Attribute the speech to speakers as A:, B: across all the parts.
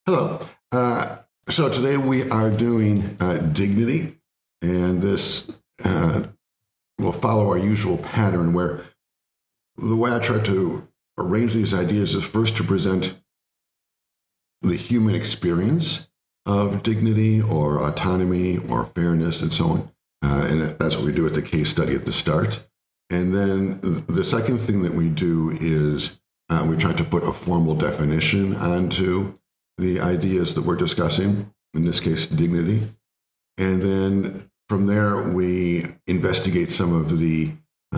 A: Hello. So today we are doing dignity, and this will follow our usual pattern where the way I try to arrange these ideas is first to present the human experience of dignity or autonomy or fairness and so on. And that's what we do at the case study at the start. And then the second thing that we do is we try to put a formal definition onto the ideas that we're discussing, in this case, dignity. And then from there, we investigate some of the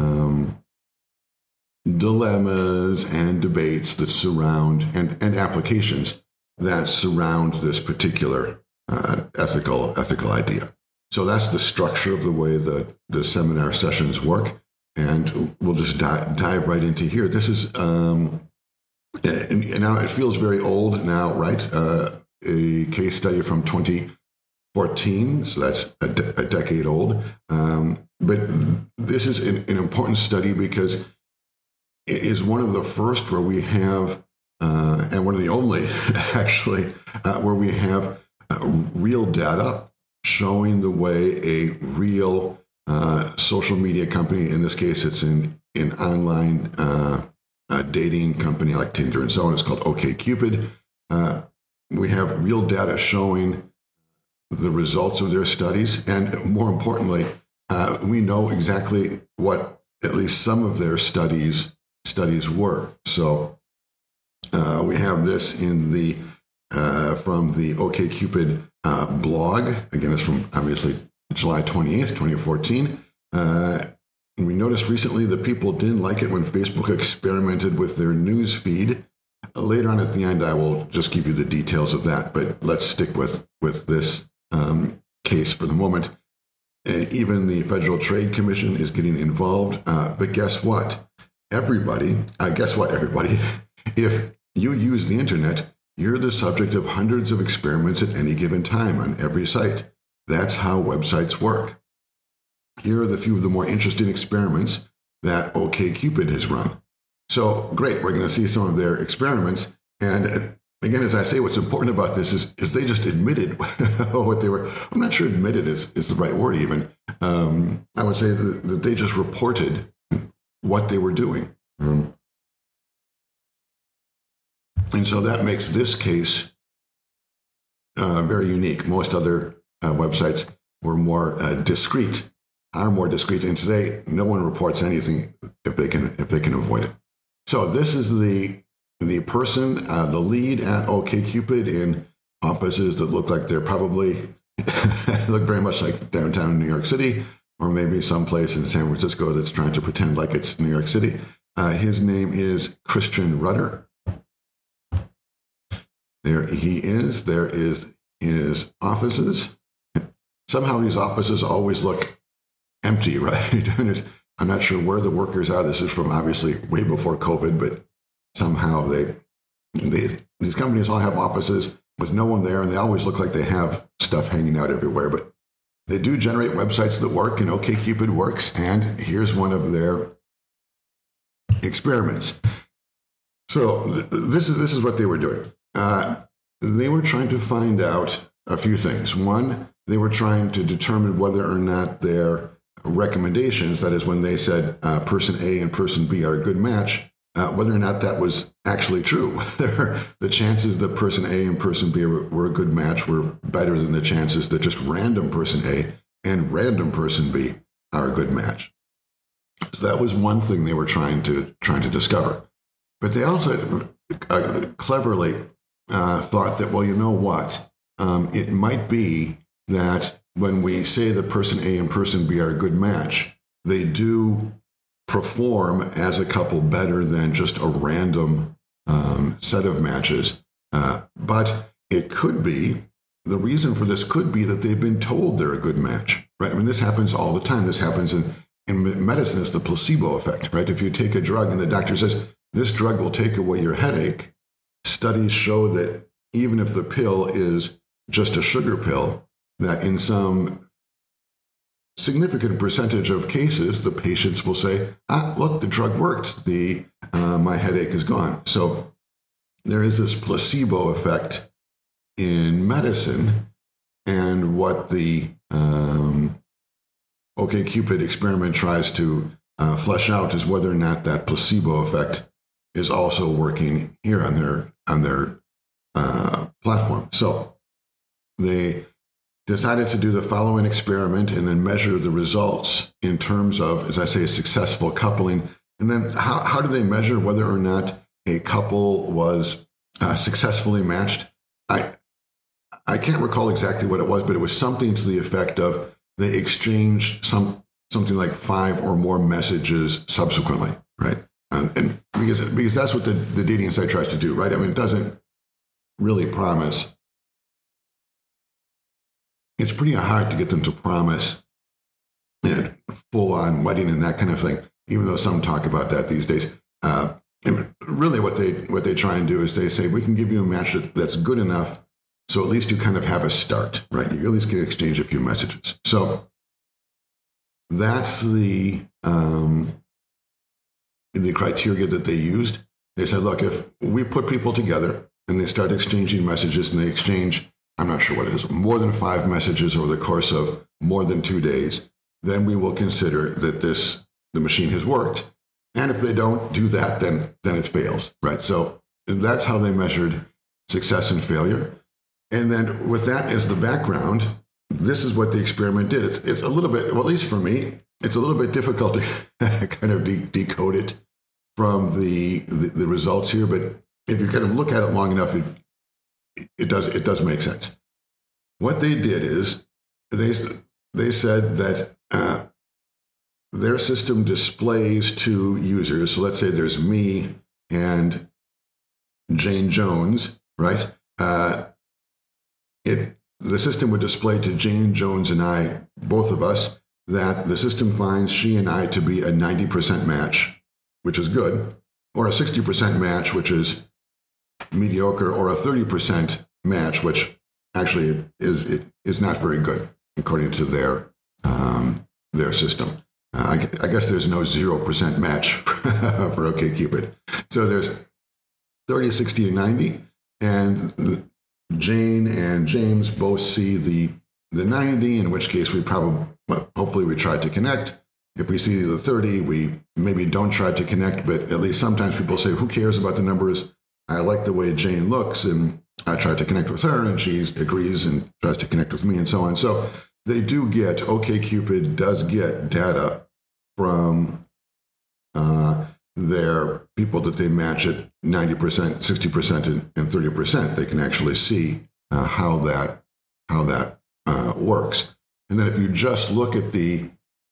A: dilemmas and debates that surround and applications that surround this particular ethical idea. So that's the structure of the way the seminar sessions work. And we'll just dive right into here. This is, and now it feels very old now, right? A case study from 2014, so that's a decade old. But this is an important study because it is one of the first where we have, and one of the only actually, where we have real data showing the way a real social media company, in this case it's an online dating company like Tinder and so on, it's called OkCupid. We have real data showing the results of their studies, and more importantly, we know exactly what at least some of their studies were. So we have this in the from the OkCupid blog. Again, it's from obviously July 28th, 2014. We noticed recently that people didn't like it when Facebook experimented with their news feed. Later on at the end, I will just give you the details of that, but let's stick with this case for the moment. Even the Federal Trade Commission is getting involved. But guess what? Everybody, if you use the internet, you're the subject of hundreds of experiments at any given time on every site. That's how websites work. Here are the few of the more interesting experiments that OkCupid has run. So great, we're going to see some of their experiments. And again, as I say, what's important about this is they just admitted what they were. I'm not sure admitted is the right word even. I would say that they just reported what they were doing. And so that makes this case very unique. Most other websites were more discreet, are more discreet. And today, no one reports anything if they can avoid it. So this is the person, the lead at OkCupid in offices that look like they're probably look very much like downtown New York City, or maybe someplace in San Francisco that's trying to pretend like it's New York City. His name is Christian Rudder. There he is. There is his offices. Somehow these offices always look empty, right? I'm not sure where the workers are. This is from obviously way before COVID, but somehow these companies all have offices with no one there, and they always look like they have stuff hanging out everywhere. But they do generate websites that work, and OkCupid works. And here's one of their experiments. So this is what they were doing. They were trying to find out a few things. One, they were trying to determine whether or not their recommendations, that is when they said person A and person B are a good match, whether or not that was actually true. The chances that person A and person B were a good match were better than the chances that just random person A and random person B are a good match. So that was one thing they were trying to discover. But they also cleverly thought that, well, you know what? It might be that when we say that person A and person B are a good match, they do perform as a couple better than just a random set of matches. But it could be, the reason for this could be that they've been told they're a good match, right? I mean, this happens all the time. This happens in medicine. It's the placebo effect, right? If you take a drug and the doctor says, this drug will take away your headache, studies show that even if the pill is just a sugar pill, that in some significant percentage of cases, the patients will say, look, the drug worked. My headache is gone. So there is this placebo effect in medicine. And what the OkCupid experiment tries to flesh out is whether or not that placebo effect is also working here on their platform. So they decided to do the following experiment and then measure the results in terms of, as I say, successful coupling. And then how do they measure whether or not a couple was successfully matched? I can't recall exactly what it was, but it was something to the effect of they exchanged something like 5 or more messages subsequently, right? And because that's what the dating site tries to do, right? I mean, it doesn't really promise. It's pretty hard to get them to promise full-on wedding and that kind of thing, even though some talk about that these days. And really what they try and do is they say, we can give you a match that's good enough, so at least you kind of have a start, right? You at least can exchange a few messages. So that's the criteria that they used. They said, look, if we put people together and they start exchanging messages and they exchange, I'm not sure what it is, more than 5 messages over the course of more than 2 days, then we will consider that the machine has worked. And if they don't do that, then it fails, right? So that's how they measured success and failure. And then with that as the background, this is what the experiment did. It's a little bit, well, at least for me, it's a little bit difficult to kind of decode it from the results here. But if you kind of look at it long enough, it does make sense. What they did is they said that their system displays to users. So let's say there's me and Jane Jones, right? The system would display to Jane Jones and I, both of us, that the system finds she and I to be a 90% match, which is good, or a 60% match, which is mediocre, or a 30% match, which actually is not very good according to their system. I guess there's no 0% match for OkCupid. So there's 30, 60, and 90, and Jane and James both see the 90, in which case hopefully we tried to connect. If we see the 30, we maybe don't try to connect, but at least sometimes people say, who cares about the numbers? I like the way Jane looks, and I tried to connect with her, and she agrees and tries to connect with me, and so on. So OkCupid does get data from their people that they match at 90%, 60%, and 30%. They can actually see how that works. And then if you just look at the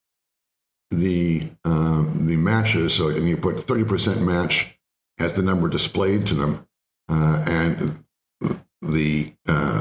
A: matches, so and you put 30% match as the number displayed to them, and the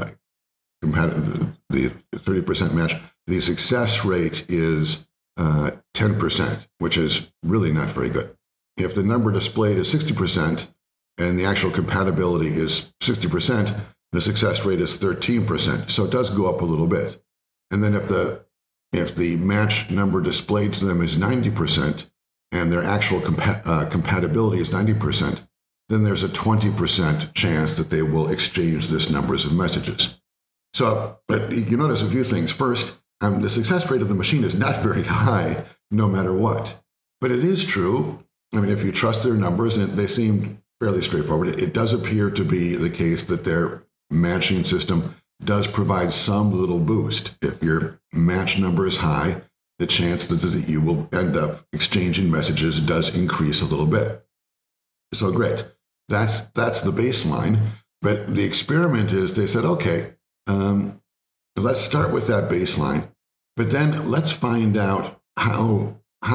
A: 30% match, the success rate is 10%, which is really not very good. If the number displayed is 60% and the actual compatibility is 60%, the success rate is 13%. So it does go up a little bit. And then if the match number displayed to them is 90% and their actual compatibility is 90%, then there's a 20% chance that they will exchange this numbers of messages. So but you notice a few things. First, the success rate of the machine is not very high, no matter what. But it is true. I mean, if you trust their numbers, and they seem fairly straightforward, it does appear to be the case that their matching system does provide some little boost. If your match number is high, the chance that you will end up exchanging messages does increase a little bit. So great. That's the baseline. But the experiment is they said, okay, let's start with that baseline, but then let's find out how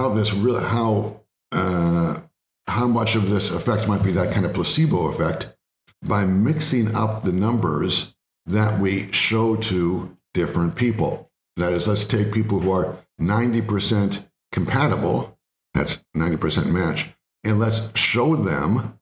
A: much of this effect might be that kind of placebo effect by mixing up the numbers that we show to different people. That is, let's take people who are 90% compatible, that's 90% match, and let's show them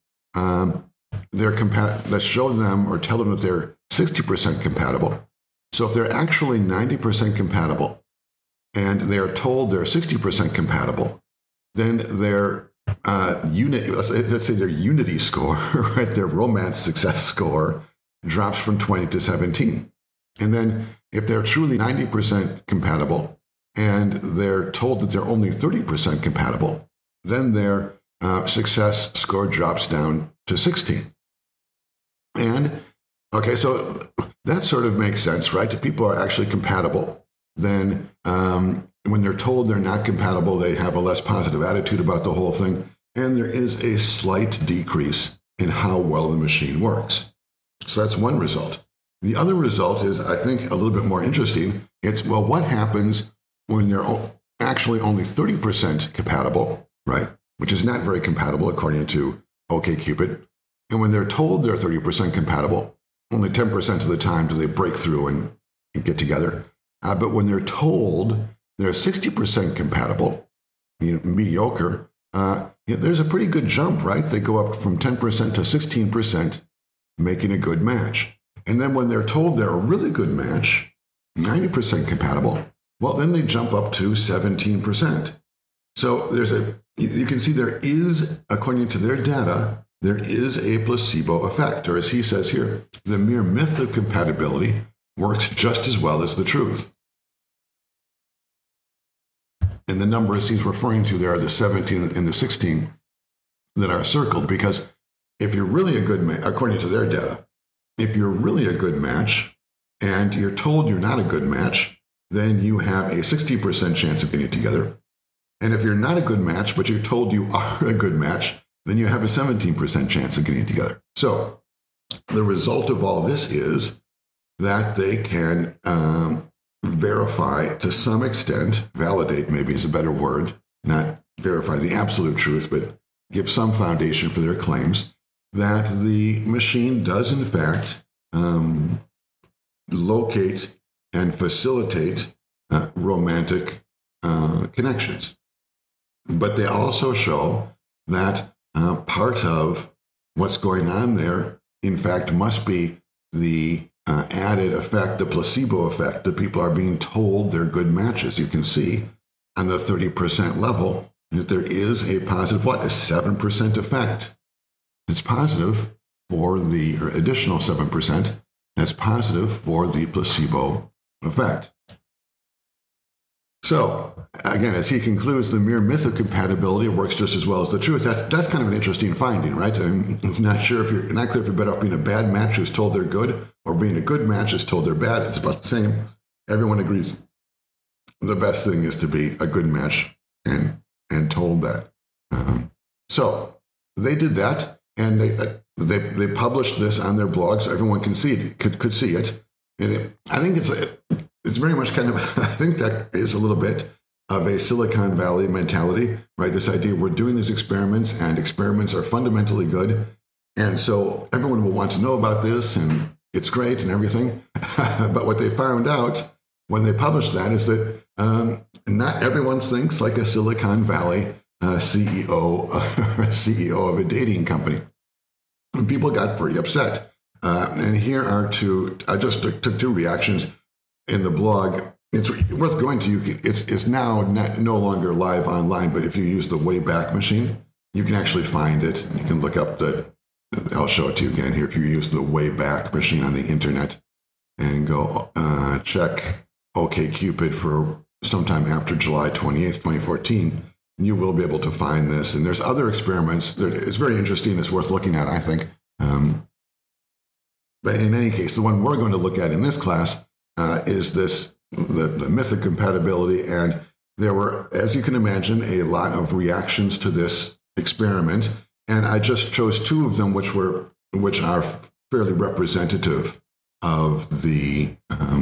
A: let's show them or tell them that they're 60% compatible. So if they're actually 90% compatible and they're told they're 60% compatible, then their let's say their unity score, right, their romance success score drops from 20 to 17. And then if they're truly 90% compatible and they're told that they're only 30% compatible, then their success score drops down to 16. And okay, so that sort of makes sense, right? If people are actually compatible, then when they're told they're not compatible, they have a less positive attitude about the whole thing. And there is a slight decrease in how well the machine works. So that's one result. The other result is, I think, a little bit more interesting. It's, well, what happens when they're actually only 30% compatible, right? Which is not very compatible according to OkCupid. And when they're told they're 30% compatible, only 10% of the time do they break through and get together. But when they're told they're 60% compatible, mediocre, there's a pretty good jump, right? They go up from 10% to 16%, making a good match. And then when they're told they're a really good match, 90% compatible, well, then they jump up to 17%. So you can see there is, according to their data, there is a placebo effect, or as he says here, the mere myth of compatibility works just as well as the truth. And the numbers he's referring to there are the 17 and the 16 that are circled, because if you're really a good match, according to their data, if you're really a good match and you're told you're not a good match, then you have a 60% chance of getting together. And if you're not a good match, but you're told you are a good match, then you have a 17% chance of getting together. So the result of all this is that they can verify to some extent, validate maybe is a better word, not verify the absolute truth, but give some foundation for their claims that the machine does in fact locate and facilitate romantic connections. But they also show that part of what's going on there, in fact, must be the added effect, the placebo effect, that people are being told they're good matches. You can see on the 30% level that there is a positive, a 7% effect. It's positive for the additional 7%. That's positive for the placebo effect. So, again, as he concludes, the mere myth of compatibility works just as well as the truth. That's kind of an interesting finding, right? I'm not clear if you're better off being a bad match who's told they're good or being a good match who's told they're bad. It's about the same. Everyone agrees. The best thing is to be a good match and told that. So they did that, and they published this on their blog so everyone could see it. And I think it's very much kind of, I think that is a little bit of a Silicon Valley mentality, right? This idea we're doing these experiments and experiments are fundamentally good. And so everyone will want to know about this and it's great and everything. But what they found out when they published that is that not everyone thinks like a Silicon Valley CEO of a dating company. And people got pretty upset. And here are two, I just took two reactions in the blog. It's worth going to. It's now no longer live online, but if you use the Wayback Machine, you can actually find it. You can look up I'll show it to you again here. If you use the Wayback Machine on the internet and go check OkCupid for sometime after July 28th, 2014, you will be able to find this. And there's other experiments. It's very interesting. It's worth looking at, I think. But in any case, the one we're going to look at in this class is the myth of compatibility. And there were, as you can imagine, a lot of reactions to this experiment. And I just chose two of them, which are fairly representative of the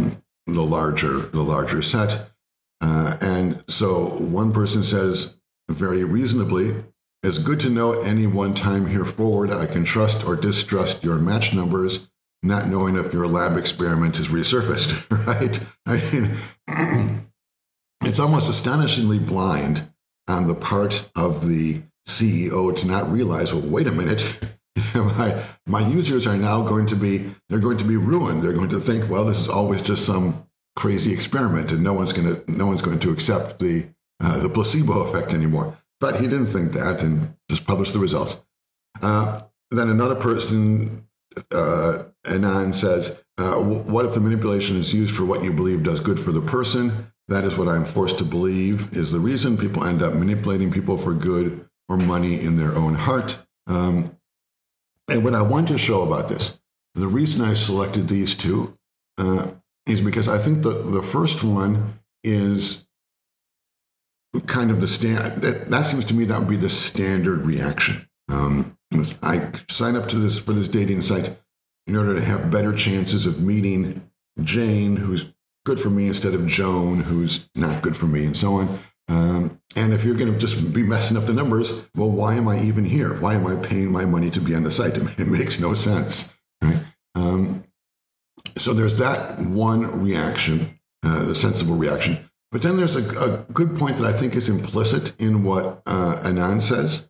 A: larger set. And so one person says, very reasonably, it's good to know at any one time here forward I can trust or distrust your match numbers, not knowing if your lab experiment is resurfaced, right? I mean, it's almost astonishingly blind on the part of the CEO to not realize, well, wait a minute, my users are now going to be ruined. They're going to think, well, this is always just some crazy experiment, and no one's going to accept the placebo effect anymore. But he didn't think that, and just published the results. Then another person Anand says, what if the manipulation is used for what you believe does good for the person? That is what I'm forced to believe is the reason people end up manipulating people for good or money in their own heart. And what I want to show about this, the reason I selected these two is because I think the first one is kind of the that seems to me that would be the standard reaction. I sign up to for this dating site in order to have better chances of meeting Jane, who's good for me, instead of Joan, who's not good for me, and so on. And if you're going to just be messing up the numbers, well, why am I even here? Why am I paying my money to be on the site? It makes no sense, right? So there's that one reaction, the sensible reaction. But then there's a good point that I think is implicit in what Anand says.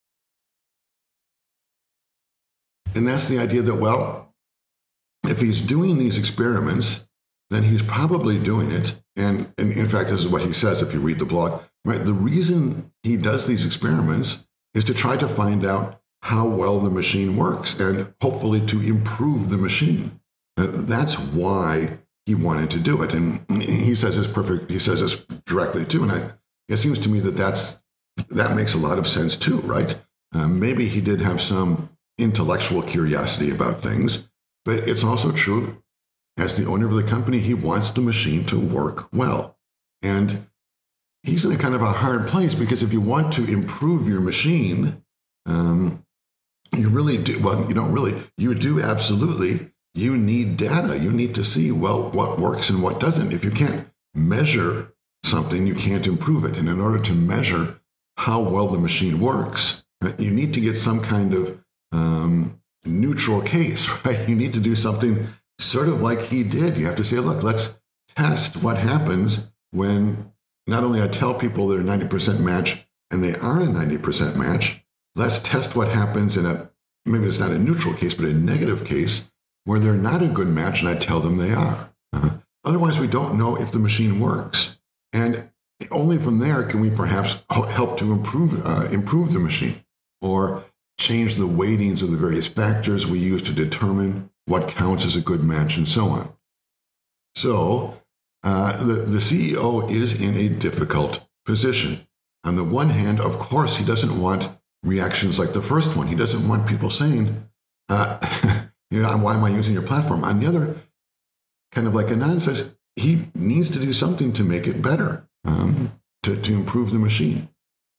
A: And that's the idea that, well, if he's doing these experiments, then he's probably doing it. And in fact, this is what he says if you read the blog, right? The reason he does these experiments is to try to find out how well the machine works and hopefully to improve the machine. That's why he wanted to do it. And he says it's perfect. He says this directly too. And it seems to me that makes a lot of sense too, right? Maybe he did have some intellectual curiosity about things, but it's also true, as the owner of the company, he wants the machine to work well. And he's in a kind of a hard place because if you want to improve your machine, you really do. Well, you don't really. You do absolutely. You need data. You need to see, well, what works and what doesn't. If you can't measure something, you can't improve it. And in order to measure how well the machine works, you need to get some kind of neutral case, right? You need to do something sort of like he did. You have to say, look, let's test what happens when not only I tell people they're a 90% match and they are a 90% match, let's test what happens in maybe it's not a neutral case, but a negative case where they're not a good match and I tell them they are. Otherwise, we don't know if the machine works. And only from there can we perhaps help to improve the machine or change the weightings of the various factors we use to determine what counts as a good match and so on. So the CEO is in a difficult position. On the one hand, of course, he doesn't want reactions like the first one. He doesn't want people saying, why am I using your platform? On the other, kind of like Anand says, he needs to do something to make it better, to improve the machine.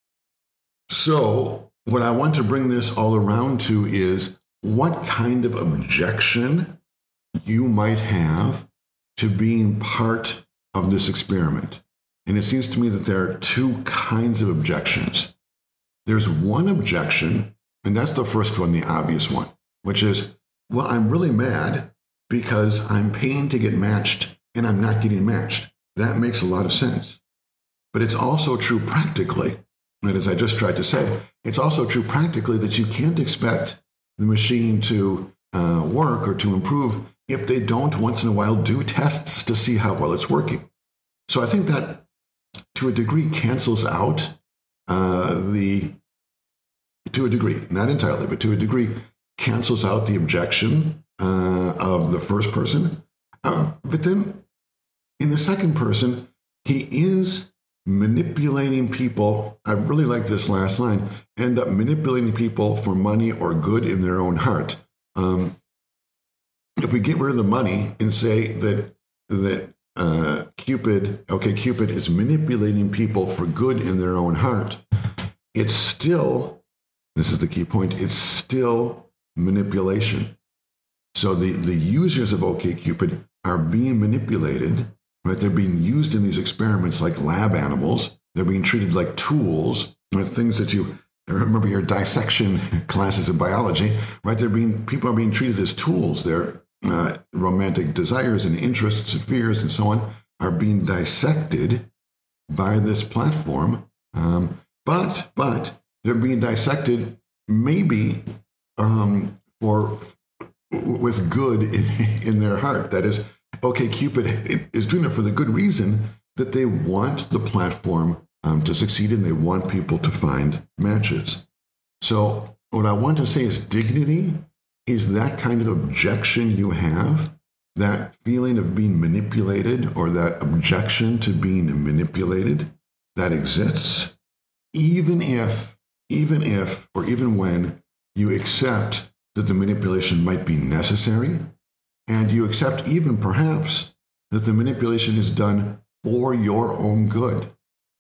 A: So what I want to bring this all around to is what kind of objection you might have to being part of this experiment. And it seems to me that there are two kinds of objections. There's one objection, and that's the first one, the obvious one, which is, well, I'm really mad because I'm paying to get matched and I'm not getting matched. That makes a lot of sense. But it's also true practically, and as I just tried to say, it's also true practically that you can't expect the machine to work or to improve if they don't once in a while do tests to see how well it's working. So I think that to a degree cancels out to a degree, not entirely, but to a degree cancels out the objection of the first person. But then in the second person, he is manipulating people. I really like this last line, end up manipulating people for money or good in their own heart. If we get rid of the money and say that Cupid is manipulating people for good in their own heart, it's still, this is the key point, it's still manipulation. So the users of OkCupid are being manipulated, right? They're being used in these experiments like lab animals. They're being treated like tools, right? Things that I remember your dissection classes in biology, right? People are being treated as tools. Their romantic desires and interests and fears and so on are being dissected by this platform. But they're being dissected maybe with good in their heart. That is, OkCupid is doing it for the good reason that they want the platform to succeed and they want people to find matches. So what I want to say is dignity is that kind of objection you have, that feeling of being manipulated or that objection to being manipulated that exists, even if, or even when you accept that the manipulation might be necessary, and you accept even perhaps that the manipulation is done for your own good.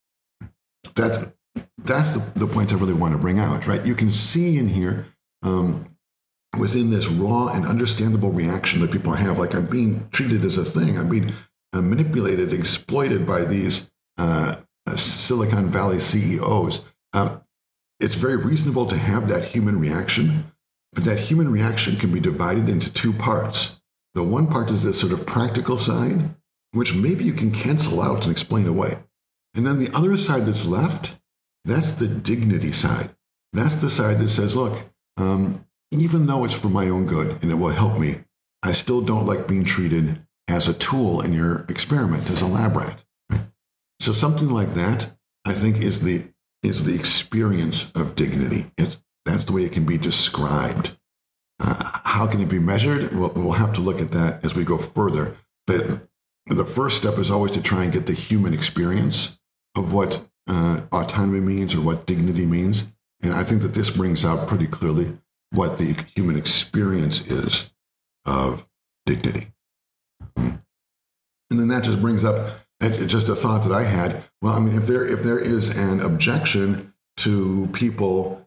A: That's the point I really want to bring out, right? You can see in here, within this raw and understandable reaction that people have, like, I'm being treated as a thing, I'm being manipulated, exploited by these Silicon Valley CEOs. It's very reasonable to have that human reaction, but that human reaction can be divided into two parts. The one part is this sort of practical side, which maybe you can cancel out and explain away. And then the other side that's left, that's the dignity side. That's the side that says, look, even though it's for my own good and it will help me, I still don't like being treated as a tool in your experiment, as a lab rat. Right? So something like that, I think, is the experience of dignity. That's the way it can be described. How can it be measured? We'll have to look at that as we go further. But the first step is always to try and get the human experience of what autonomy means or what dignity means. And I think that this brings out pretty clearly what the human experience is of dignity. And then that just brings up just a thought that I had. Well, I mean, if there is an objection to people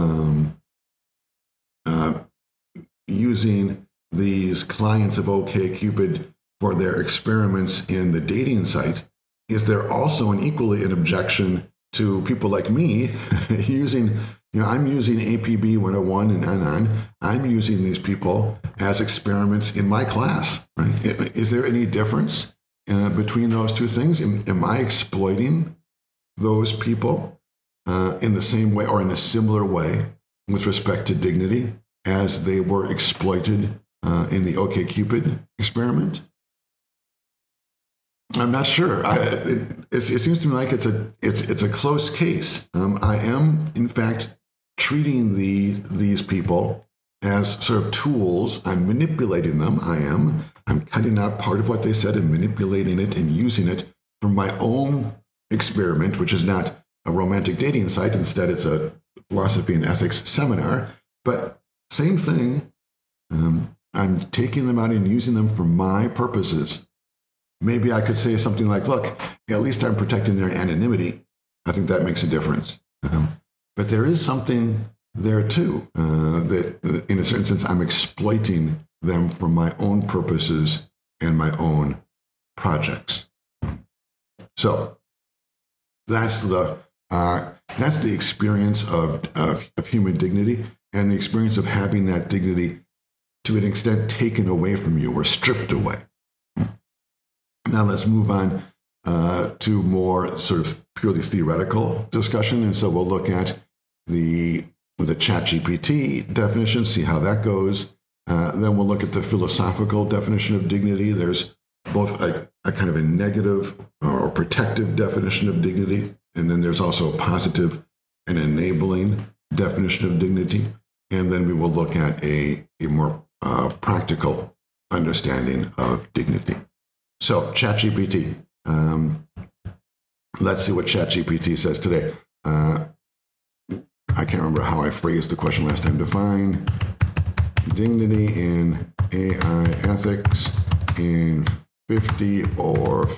A: using these clients of OkCupid for their experiments in the dating site, is there also an objection to people like me using, I'm using APB 101 and on. I'm using these people as experiments in my class, right? Is there any difference between those two things? Am I exploiting those people in the same way or in a similar way with respect to dignity as they were exploited in the OkCupid experiment? I'm not sure. It seems to me like it's a close case. I am, in fact, treating these people as sort of tools. I'm manipulating them. I'm cutting out part of what they said and manipulating it and using it for my own experiment, which is not a romantic dating site. Instead, it's a philosophy and ethics seminar. But same thing. I'm taking them out and using them for my purposes. Maybe I could say something like, look, at least I'm protecting their anonymity. I think that makes a difference. But there is something there, too, that in a certain sense, I'm exploiting them for my own purposes and my own projects. So that's the experience of human dignity, and the experience of having that dignity to an extent taken away from you or stripped away. Now let's move on to more sort of purely theoretical discussion. And so we'll look at the ChatGPT definition, see how that goes. Then we'll look at the philosophical definition of dignity. There's both a kind of a negative or protective definition of dignity, and then there's also a positive and enabling definition of dignity. And then we will look at a more practical understanding of dignity. So, ChatGPT. Let's see what ChatGPT says today. I can't remember how I phrased the question last time. Define dignity in AI ethics in 50 or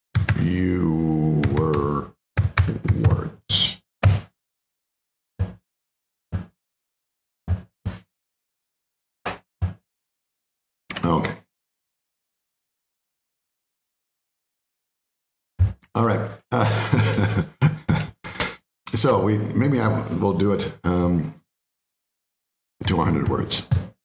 A: fewer words. Okay. All right. So we'll do it to 100 words.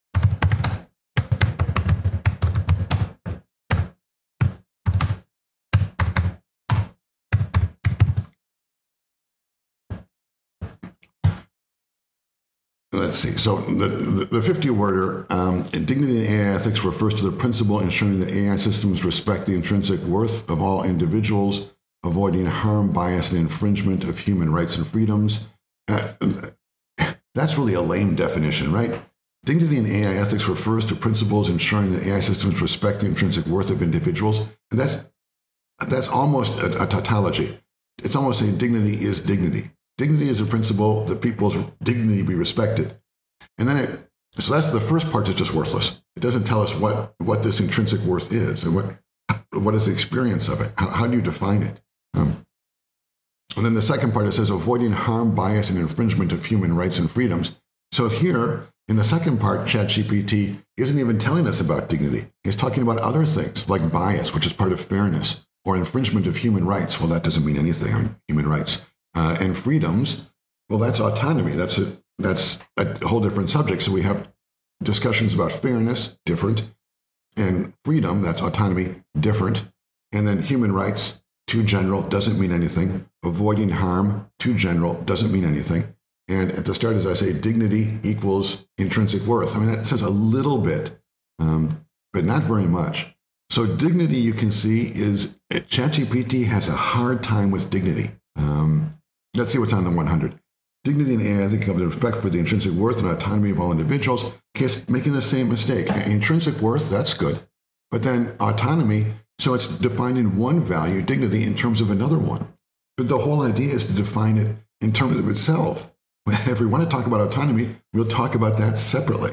A: Let's see. So the 50-worder, dignity in AI ethics refers to the principle ensuring that AI systems respect the intrinsic worth of all individuals, avoiding harm, bias, and infringement of human rights and freedoms. That's really a lame definition, right? Dignity in AI ethics refers to principles ensuring that AI systems respect the intrinsic worth of individuals. And that's almost a tautology. It's almost saying dignity is dignity. Dignity is a principle that people's dignity be respected. And then so that's the first part is just worthless. It doesn't tell us what this intrinsic worth is and what is the experience of it. How do you define it? And then the second part, it says avoiding harm, bias, and infringement of human rights and freedoms. So here, in the second part, ChatGPT isn't even telling us about dignity. It's talking about other things like bias, which is part of fairness, or infringement of human rights. Well, that doesn't mean anything on human rights. And freedoms, well, that's autonomy. That's a whole different subject. So we have discussions about fairness, different, and freedom, that's autonomy, different. And then human rights, too general, doesn't mean anything. Avoiding harm, too general, doesn't mean anything. And at the start, as I say, dignity equals intrinsic worth. I mean, that says a little bit, but not very much. So dignity, you can see, is ChatGPT has a hard time with dignity. Let's see what's on the 100. Dignity in AI, I think of the respect for the intrinsic worth and autonomy of all individuals. It's making the same mistake. Intrinsic worth, that's good. But then autonomy, so it's defining one value, dignity, in terms of another one. But the whole idea is to define it in terms of itself. If we want to talk about autonomy, we'll talk about that separately.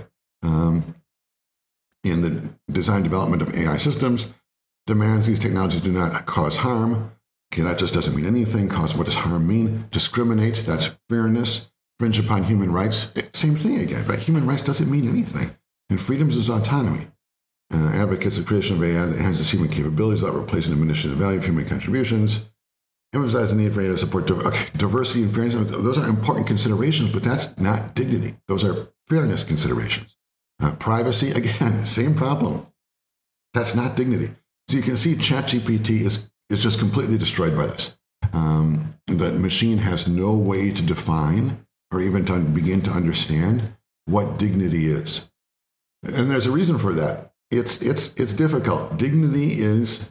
A: In the design development of AI systems, demands these technologies do not cause harm. Okay, that just doesn't mean anything. What does harm mean? Discriminate, that's fairness. Infringe upon human rights, same thing again. But human rights doesn't mean anything. And freedoms is autonomy. Advocates the creation of AI that enhances human capabilities without replacing the diminishing value of human contributions. Emphasize the need for AI to support diversity and fairness. Those are important considerations, but that's not dignity. Those are fairness considerations. Privacy, again, same problem. That's not dignity. So you can see ChatGPT is just completely destroyed by this. The machine has no way to define or even to begin to understand what dignity is. And there's a reason for that. It's difficult. Dignity is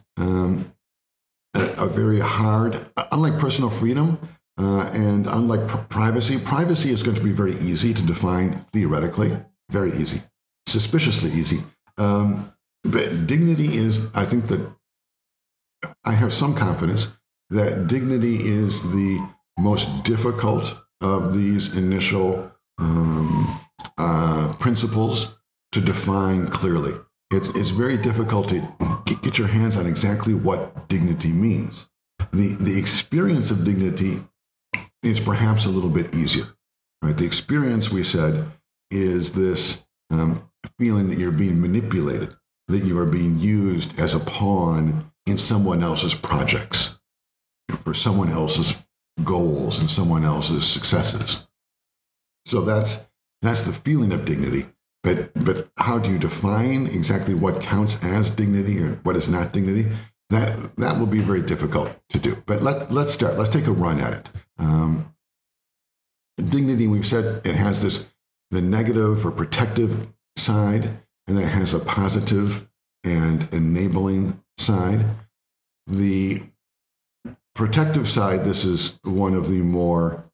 A: a very hard, unlike personal freedom and unlike privacy. Privacy is going to be very easy to define theoretically, very easy, suspiciously easy. But dignity is, I think that I have some confidence that dignity is the most difficult of these initial principles to define clearly. It's very difficult to get your hands on exactly what dignity means. The experience of dignity is perhaps a little bit easier, right? The experience, we said, is this feeling that you're being manipulated, that you are being used as a pawn in someone else's projects, for someone else's goals and someone else's successes. So that's the feeling of dignity. But how do you define exactly what counts as dignity or what is not dignity? That will be very difficult to do. But let's start. Let's take a run at it. Dignity, we've said, it has the negative or protective side, and then it has a positive and enabling side. The protective side, this is one of the more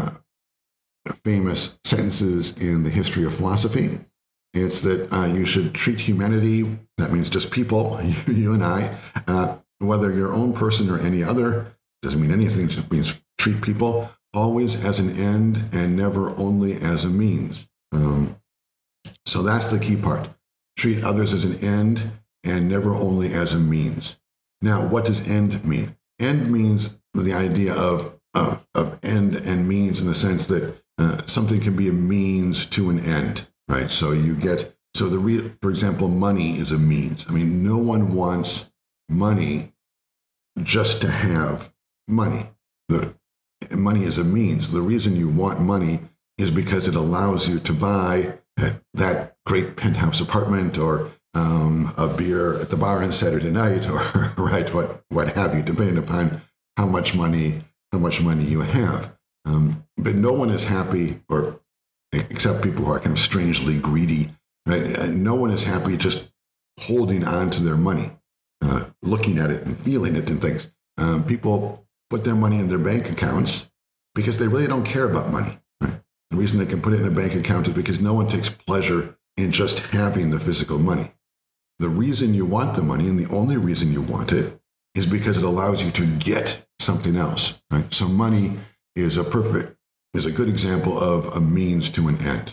A: famous sentences in the history of philosophy. It's that you should treat humanity, that means just people, you and I, whether your own person or any other, doesn't mean anything, it just means treat people always as an end and never only as a means. So that's the key part. Treat others as an end and never only as a means. Now, what does end mean? End means the idea of end and means in the sense that something can be a means to an end. Right, so for example, money is a means. I mean, no one wants money just to have money. Money is a means. The reason you want money is because it allows you to buy that great penthouse apartment or a beer at the bar on Saturday night, or right, what have you, depending upon how much money you have. But no one is happy, or except people who are kind of strangely greedy, right? No one is happy just holding on to their money, looking at it and feeling it and things. People put their money in their bank accounts because they really don't care about money, right? The reason they can put it in a bank account is because no one takes pleasure in just having the physical money. The reason you want the money, and the only reason you want it, is because it allows you to get something else, right? So money is a good example of a means to an end.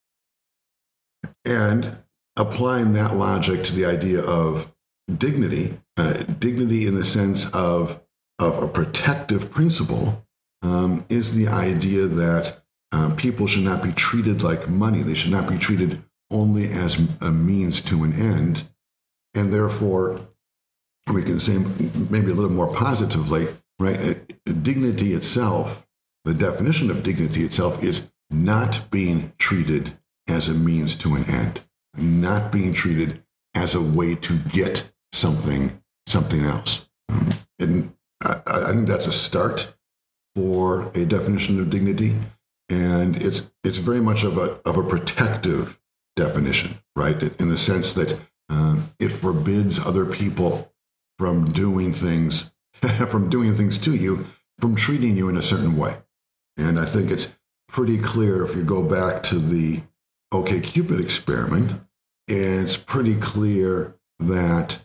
A: And applying that logic to the idea of dignity, dignity in the sense of a protective principle, is the idea that people should not be treated like money. They should not be treated only as a means to an end. And therefore, we can say maybe a little more positively, right? Dignity itself, the definition of dignity itself is not being treated as a means to an end, not being treated as a way to get something else. And I think that's a start for a definition of dignity. And it's very much of a protective definition, right? In the sense that it forbids other people from doing things to you, from treating you in a certain way. And I think it's pretty clear if you go back to the OkCupid experiment, it's pretty clear that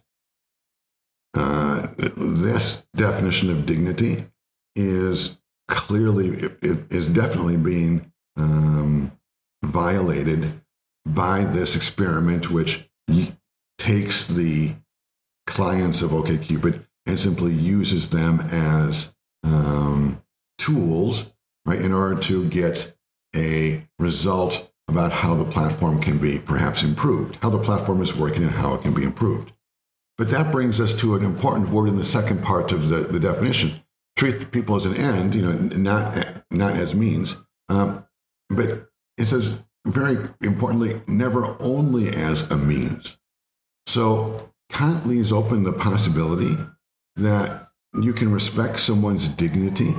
A: this definition of dignity is definitely being violated by this experiment, which takes the clients of OkCupid and simply uses them as tools, right, in order to get a result about how the platform can be perhaps improved, how the platform is working and how it can be improved. But that brings us to an important word in the second part of the definition. Treat people as an end, not as means. But it says, very importantly, never only as a means. So Kant leaves open the possibility that you can respect someone's dignity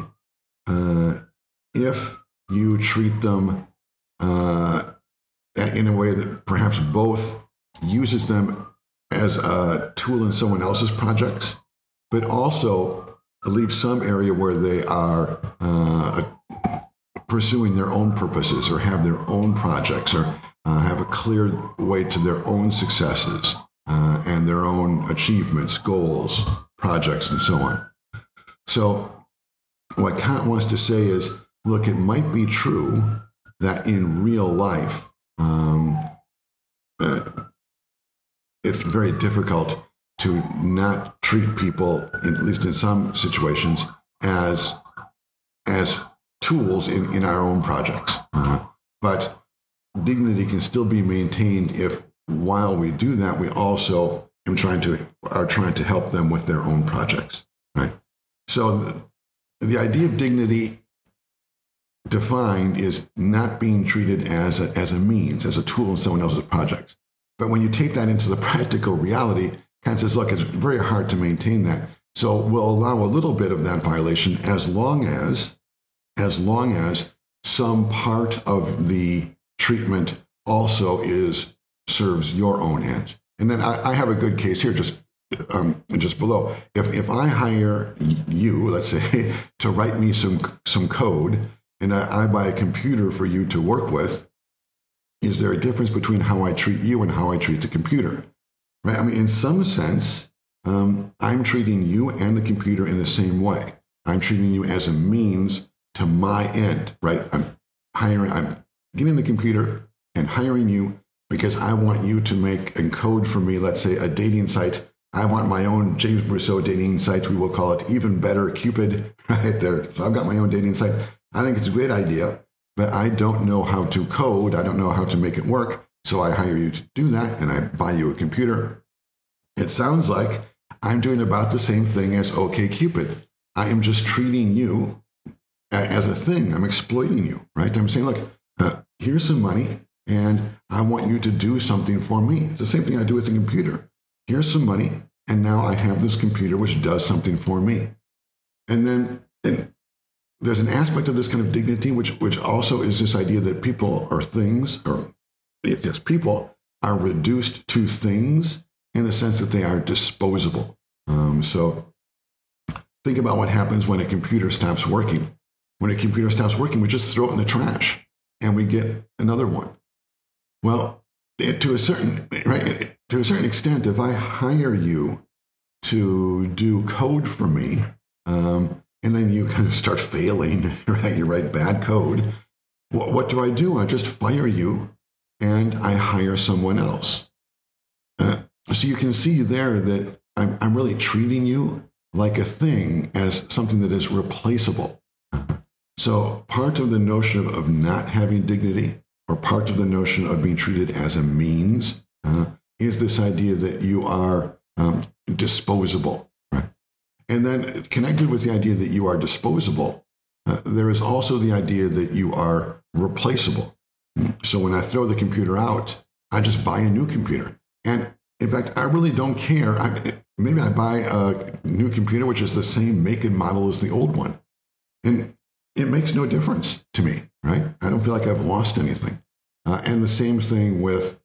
A: if you treat them in a way that perhaps both uses them as a tool in someone else's projects, but also leaves some area where they are pursuing their own purposes or have their own projects or have a clear way to their own successes and their own achievements, goals, projects, and so on. So what Kant wants to say is, look, it might be true that in real life, it's very difficult to not treat people, at least in some situations, as tools in our own projects. But dignity can still be maintained if, while we do that, we also are trying to help them with their own projects. Right. So the idea of dignity defined is not being treated as a means, as a tool in someone else's projects. But when you take that into the practical reality, Kant says, look, it's very hard to maintain that. So we'll allow a little bit of that violation as long as some part of the treatment also serves your own ends. And then I have a good case here just below. If I hire you, let's say, to write me some code, and I buy a computer for you to work with, is there a difference between how I treat you and how I treat the computer? Right? I mean, in some sense, I'm treating you and the computer in the same way. I'm treating you as a means to my end, right? I'm getting the computer and hiring you because I want you to make and code for me, let's say, a dating site. I want my own James Brousseau dating site. We will call it Even Better Cupid, right there. So I've got my own dating site. I think it's a great idea, but I don't know how to code. I don't know how to make it work. So I hire you to do that, and I buy you a computer. It sounds like I'm doing about the same thing as OkCupid. I am just treating you as a thing. I'm exploiting you, right? I'm saying, look, here's some money, and I want you to do something for me. It's the same thing I do with the computer. Here's some money, and now I have this computer which does something for me. And then there's an aspect of this kind of dignity which also is this idea that people are things, or yes, people are reduced to things in the sense that they are disposable. So think about what happens when a computer stops working. When a computer stops working, we just throw it in the trash and we get another one. Well, to a certain right, to a certain extent, if I hire you to do code for me, and then you kind of start failing, right? You write bad code. What do? I just fire you, and I hire someone else. So you can see there that I'm really treating you like a thing, as something that is replaceable. So part of the notion of not having dignity, or part of the notion of being treated as a means, is this idea that you are disposable. Right? And then connected with the idea that you are disposable, there is also the idea that you are replaceable. So when I throw the computer out, I just buy a new computer. And in fact, I really don't care. Maybe I buy a new computer, which is the same make and model as the old one. And it makes no difference to me, right? I don't feel like I've lost anything. And the same thing with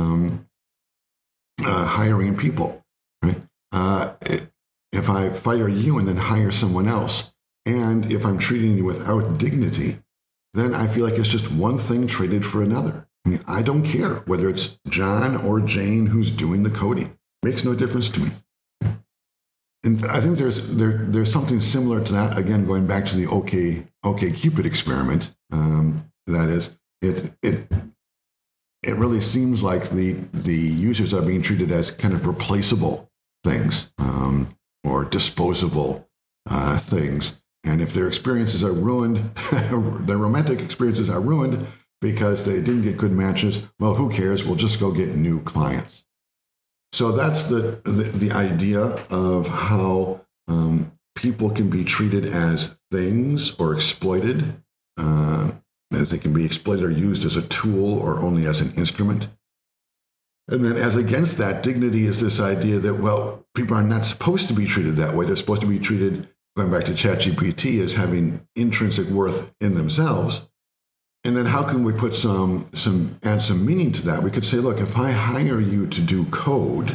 A: hiring people, right? If I fire you and then hire someone else, and if I'm treating you without dignity, then I feel like it's just one thing traded for another. I mean, I don't care whether it's John or Jane who's doing the coding. Makes no difference to me. And I think there's something similar to that. Again, going back to the OkCupid experiment. That is, it really seems like the users are being treated as kind of replaceable things, or disposable things. And if their experiences are ruined, their romantic experiences are ruined because they didn't get good matches, well, who cares? We'll just go get new clients. So that's the idea of how people can be treated as things or exploited. They can be exploited or used as a tool or only as an instrument. And then as against that, dignity is this idea that, well, people are not supposed to be treated that way. They're supposed to be treated, going back to ChatGPT, as having intrinsic worth in themselves. And then how can we put add some meaning to that? We could say, look, if I hire you to do code,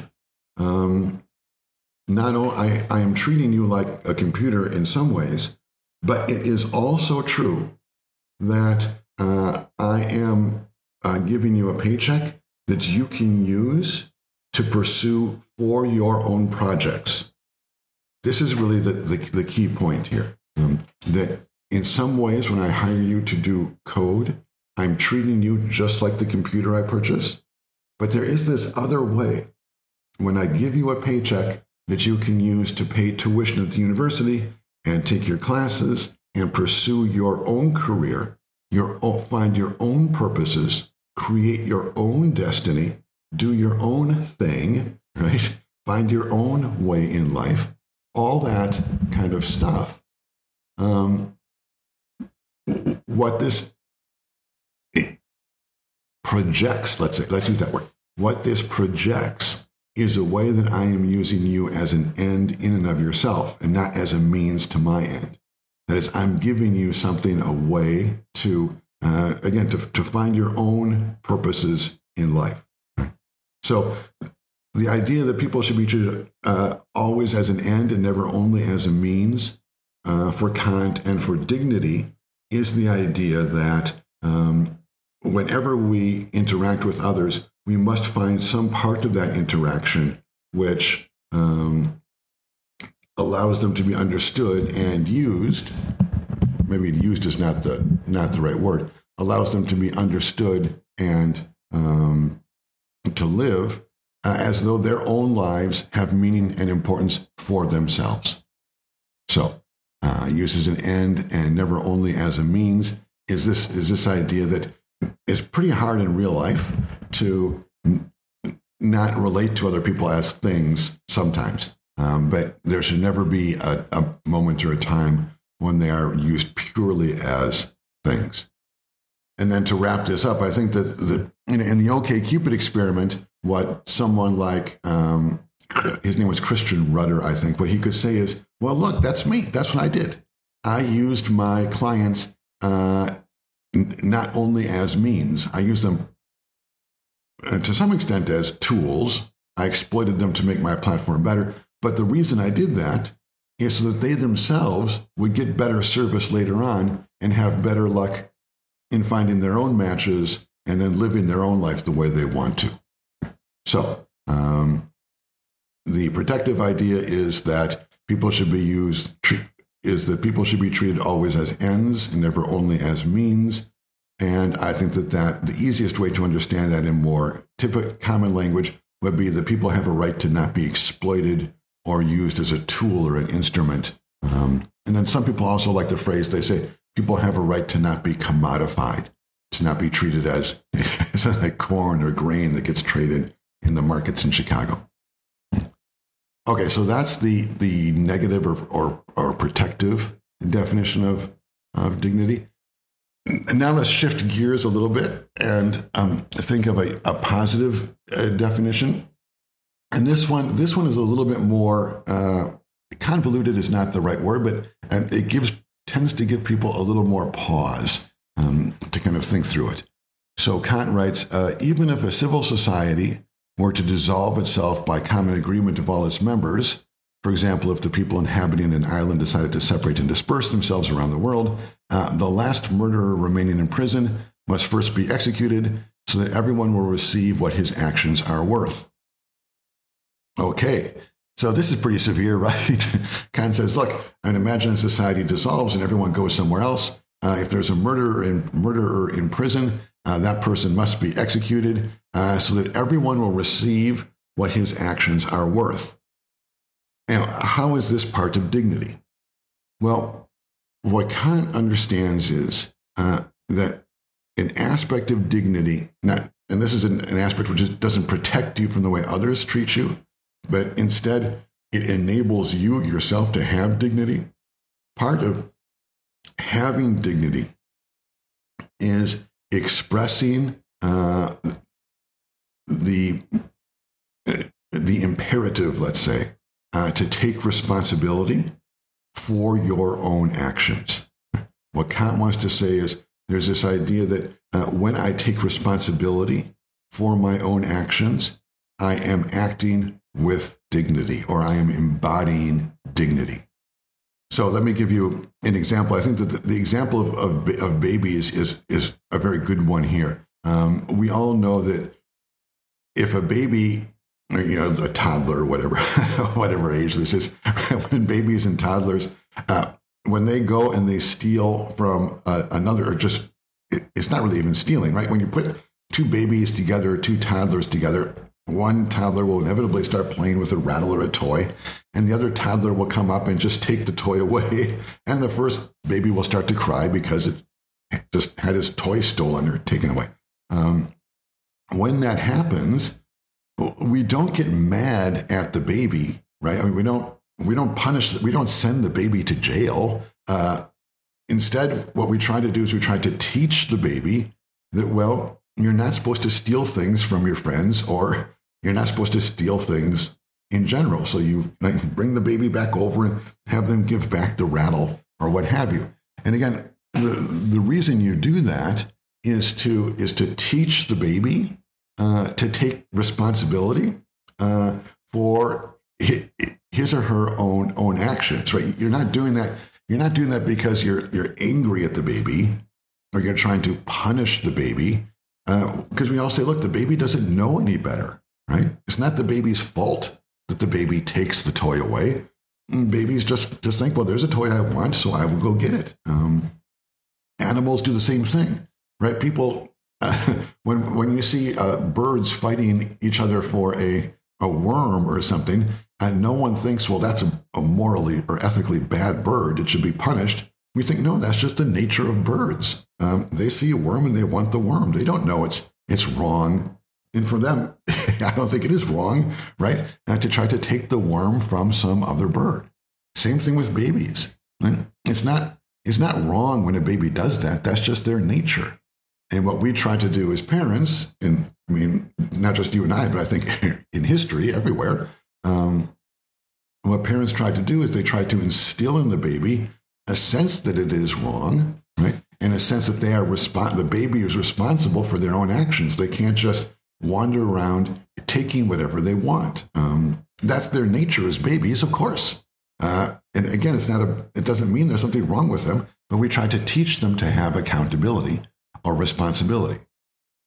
A: not only I am treating you like a computer in some ways, but it is also true that I am giving you a paycheck that you can use to pursue for your own projects. This is really the key point here, that in some ways, when I hire you to do code, I'm treating you just like the computer I purchased. But there is this other way. When I give you a paycheck that you can use to pay tuition at the university and take your classes and pursue your own career, find your own purposes, create your own destiny, do your own thing, right? Find your own way in life, all that kind of stuff. What this projects, let's use that word. What this projects is a way that I am using you as an end in and of yourself and not as a means to my end. That is, I'm giving you something, a way to, again, to find your own purposes in life. So the idea that people should be treated always as an end and never only as a means for Kant and for dignity is the idea that whenever we interact with others, we must find some part of that interaction which allows them to be understood and used. Maybe used is not the right word. Allows them to be understood and to live as though their own lives have meaning and importance for themselves. So, use as an end and never only as a means is this idea that is pretty hard in real life to not relate to other people as things sometimes. But there should never be a moment or a time when they are used purely as things. And then to wrap this up, I think that in the OkCupid experiment, what someone like, his name was Christian Rudder, I think, what he could say is, well, look, that's me. That's what I did. I used my clients not only as means. I used them to some extent as tools. I exploited them to make my platform better. But the reason I did that is so that they themselves would get better service later on and have better luck in finding their own matches and then living their own life the way they want to. So the protective idea is that people should be treated always as ends and never only as means. And I think that the easiest way to understand that in more typical common language would be that people have a right to not be exploited or used as a tool or an instrument. And then some people also like the phrase, they say, people have a right to not be commodified, to not be treated as like corn or grain that gets traded in the markets in Chicago. Okay, so that's the negative or protective definition of dignity. And now let's shift gears a little bit and think of a positive definition. And this one is a little bit more convoluted is not the right word, but it tends to give people a little more pause to kind of think through it. So Kant writes, even if a civil society were to dissolve itself by common agreement of all its members, for example, if the people inhabiting an island decided to separate and disperse themselves around the world, the last murderer remaining in prison must first be executed so that everyone will receive what his actions are worth. Okay, so this is pretty severe, right? Kant says, look, and imagine a society dissolves and everyone goes somewhere else. If there's a murderer in prison, that person must be executed so that everyone will receive what his actions are worth. Now, how is this part of dignity? Well, what Kant understands is that an aspect of dignity, and this is an aspect which doesn't protect you from the way others treat you, but instead it enables you yourself to have dignity. Part of having dignity is expressing the imperative, let's say, to take responsibility for your own actions. What Kant wants to say is there's this idea that when I take responsibility for my own actions, I am acting with dignity, or I am embodying dignity. So let me give you an example. I think that the example of babies is a very good one here. We all know that if a baby, a toddler or whatever age this is, when babies and toddlers, when they go and they steal from another, or just, it's not really even stealing, right? When you put two babies together, two toddlers together, one toddler will inevitably start playing with a rattle or a toy, and the other toddler will come up and just take the toy away. And the first baby will start to cry because it just had his toy stolen or taken away. When that happens, we don't get mad at the baby, right? I mean, we don't punish, we don't send the baby to jail. Instead, what we try to do is we try to teach the baby that, well, you're not supposed to steal things from your friends, or you're not supposed to steal things in general. So you bring the baby back over and have them give back the rattle or what have you. And again, the reason you do that is to teach the baby to take responsibility for his or her own actions. Right? You're not doing that. You're not doing that because you're angry at the baby or you're trying to punish the baby. Because we all say, look, the baby doesn't know any better, right? It's not the baby's fault that the baby takes the toy away. Babies just think, well, there's a toy I want, so I will go get it. Animals do the same thing, right? People, when you see birds fighting each other for a worm or something, and no one thinks, well, that's a morally or ethically bad bird, it should be punished. We think, no, that's just the nature of birds. They see a worm and they want the worm. They don't know it's wrong. And for them, I don't think it is wrong, right? To try to take the worm from some other bird. Same thing with babies. Right? It's not wrong when a baby does that. That's just their nature. And what we try to do as parents, and I mean, not just you and I, but I think in history everywhere, what parents try to do is they try to instill in the baby a sense that it is wrong, right? And a sense that the baby is responsible for their own actions. They can't just wander around taking whatever they want. That's their nature as babies, of course. And again, it doesn't mean there's something wrong with them, but we try to teach them to have accountability or responsibility.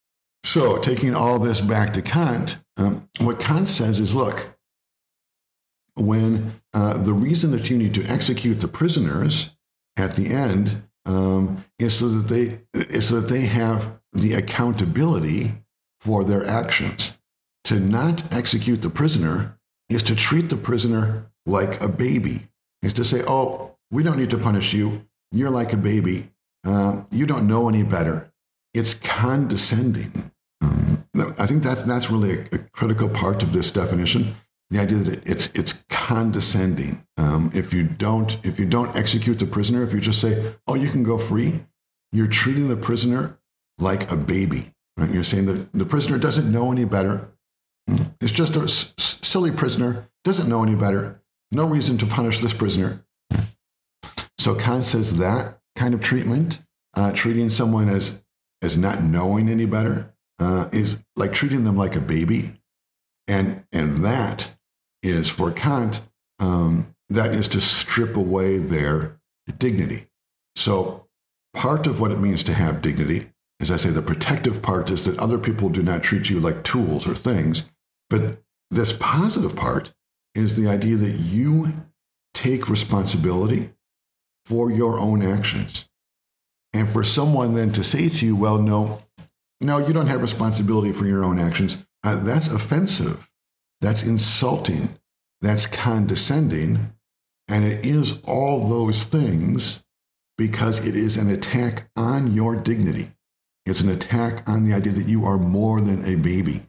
A: So taking all this back to Kant, what Kant says is, look, when the reason that you need to execute the prisoners at the end is so that they have the accountability for their actions. To not execute the prisoner is to treat the prisoner like a baby. Is to say, oh, we don't need to punish you. You're like a baby. You don't know any better. It's condescending. I think that's really a critical part of this definition. The idea that it's condescending. If you don't execute the prisoner, if you just say, "Oh, you can go free," you're treating the prisoner like a baby. Right? You're saying that the prisoner doesn't know any better. It's just a silly prisoner, doesn't know any better. No reason to punish this prisoner. So Kant says that kind of treatment, treating someone as not knowing any better, is like treating them like a baby, and that is for Kant, that is to strip away their dignity. So part of what it means to have dignity, as I say, the protective part is that other people do not treat you like tools or things. But this positive part is the idea that you take responsibility for your own actions. And for someone then to say to you, well, no, you don't have responsibility for your own actions, that's offensive. That's insulting. That's condescending. And it is all those things because it is an attack on your dignity. It's an attack on the idea that you are more than a baby.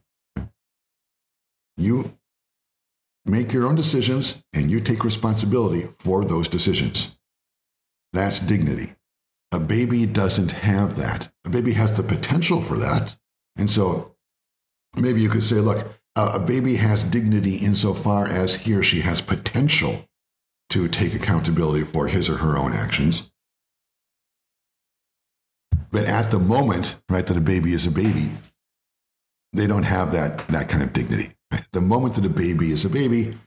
A: You make your own decisions and you take responsibility for those decisions. That's dignity. A baby doesn't have that. A baby has the potential for that. And so maybe you could say, look, a baby has dignity insofar as he or she has potential to take accountability for his or her own actions. But at the moment, right, that a baby is a baby, they don't have that kind of dignity. Right? The moment that a baby is a baby,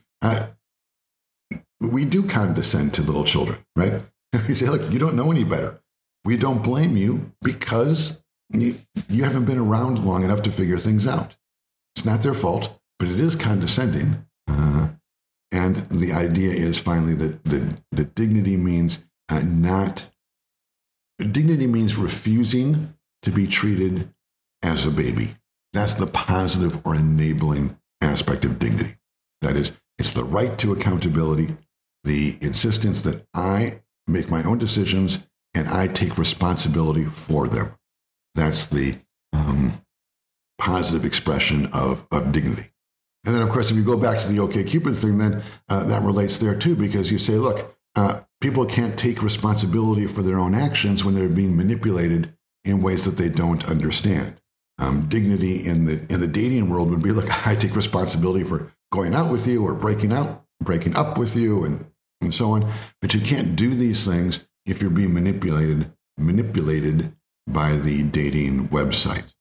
A: we do condescend to little children, right? We say, look, you don't know any better. We don't blame you because you haven't been around long enough to figure things out. It's not their fault, but it is condescending. And the idea is finally that dignity means dignity means refusing to be treated as a baby. That's the positive or enabling aspect of dignity. That is, it's the right to accountability, the insistence that I make my own decisions and I take responsibility for them. That's the positive expression of dignity. And then, of course, if you go back to the OkCupid thing, then that relates there too, because you say, look, people can't take responsibility for their own actions when they're being manipulated in ways that they don't understand. Dignity in the dating world would be, look, I take responsibility for going out with you or breaking up with you and so on. But you can't do these things if you're being manipulated by the dating website.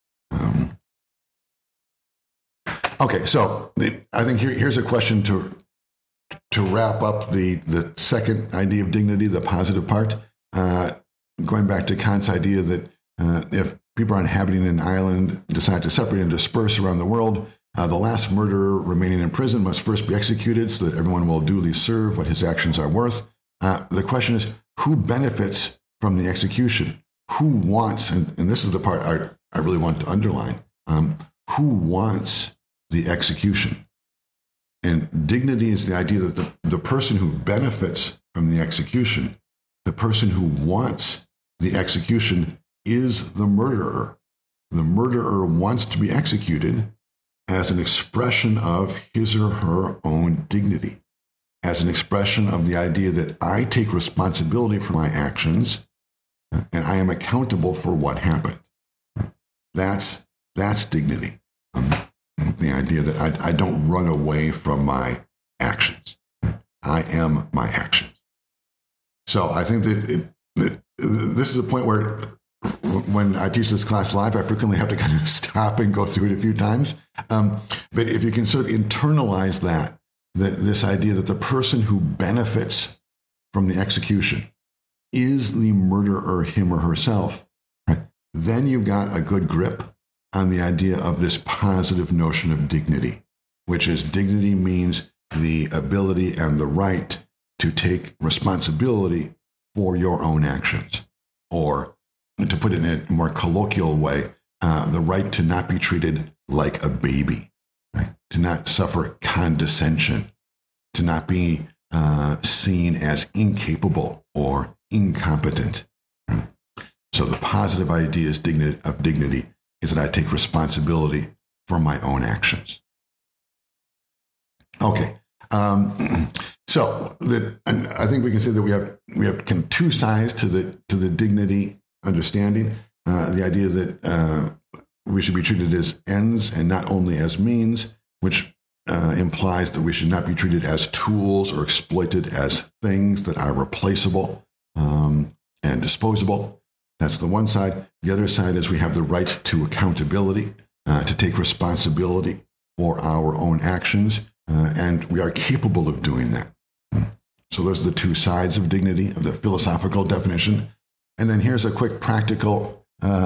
A: Okay, so I think here's a question to wrap up the second idea of dignity, the positive part. Going back to Kant's idea that if people are inhabiting an island decide to separate and disperse around the world, the last murderer remaining in prison must first be executed so that everyone will duly serve what his actions are worth. The question is, who benefits from the execution? Who wants, and this is the part I really want to underline, who wants the execution? And dignity is the idea that the person who benefits from the execution, the person who wants the execution, is the murderer. The murderer wants to be executed as an expression of his or her own dignity, as an expression of the idea that I take responsibility for my actions and I am accountable for what happened. That's dignity. The idea that I don't run away from my actions. I am my actions. So I think that this is a point where when I teach this class live, I frequently have to kind of stop and go through it a few times. But if you can sort of internalize this idea that the person who benefits from the execution is the murderer, him or herself, right? Then you've got a good grip on the idea of this positive notion of dignity, which is dignity means the ability and the right to take responsibility for your own actions. Or, to put it in a more colloquial way, the right to not be treated like a baby, right? To not suffer condescension, to not be seen as incapable or incompetent. Right? So the positive idea is of dignity is that I take responsibility for my own actions. Okay. So and I think we can say that we have kind of two sides to the dignity understanding. The idea that we should be treated as ends and not only as means, which implies that we should not be treated as tools or exploited as things that are replaceable and disposable. That's the one side. The other side is we have the right to accountability, to take responsibility for our own actions, and we are capable of doing that. So those are the two sides of dignity, of the philosophical definition. And then here's a quick practical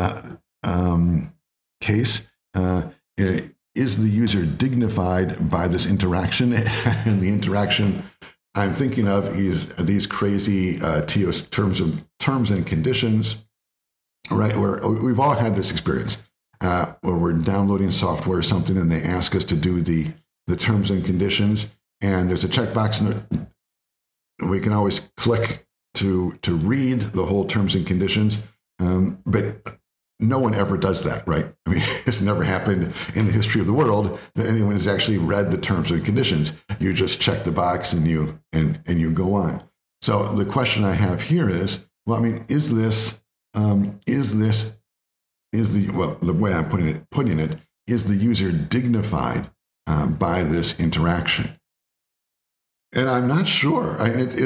A: case. Is the user dignified by this interaction? And the interaction I'm thinking of is these crazy TOS terms and conditions, right? Where we've all had this experience where we're downloading software or something and they ask us to do the terms and conditions, and there's a checkbox and we can always click to read the whole terms and conditions, but no one ever does that, right? I mean, it's never happened in the history of the world that anyone has actually read the terms and conditions. You just check the box and you go on. So the question I have here is, well, I mean, the way I'm putting it, is the user dignified by this interaction? And I'm not sure.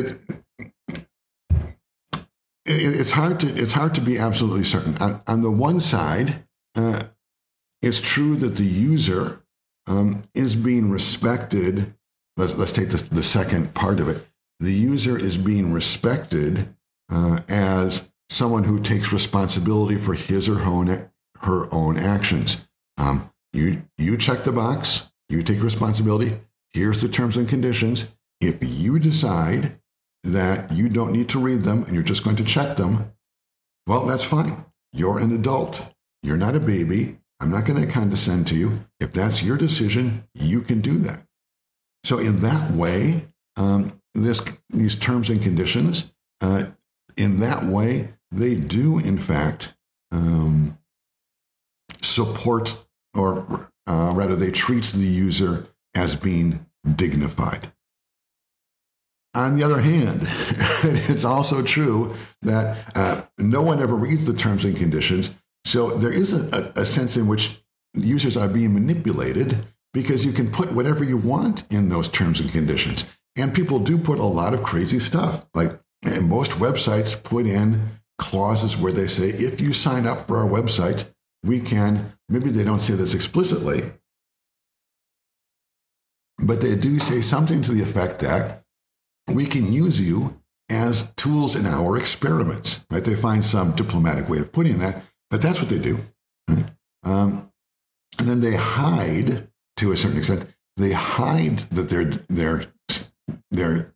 A: It's hard to be absolutely certain. On the one side, it's true that the user is being respected. Let's take the second part of it. The user is being respected as someone who takes responsibility for his or her own actions. You check the box. You take responsibility. Here's the terms and conditions. If you decide that you don't need to read them and you're just going to check them, well, that's fine. You're an adult. You're not a baby. I'm not going to condescend to you. If that's your decision, you can do that. So in that way, these terms and conditions, in that way, they do, in fact, support, or rather, they treat the user as being dignified. On the other hand, it's also true that no one ever reads the terms and conditions. So there is a sense in which users are being manipulated because you can put whatever you want in those terms and conditions. And people do put a lot of crazy stuff. Like most websites put in clauses where they say, if you sign up for our website, we can, maybe they don't say this explicitly, but they do say something to the effect that we can use you as tools in our experiments, right? They find some diplomatic way of putting that, but that's what they do. Right? And then they hide, to a certain extent, they hide that they're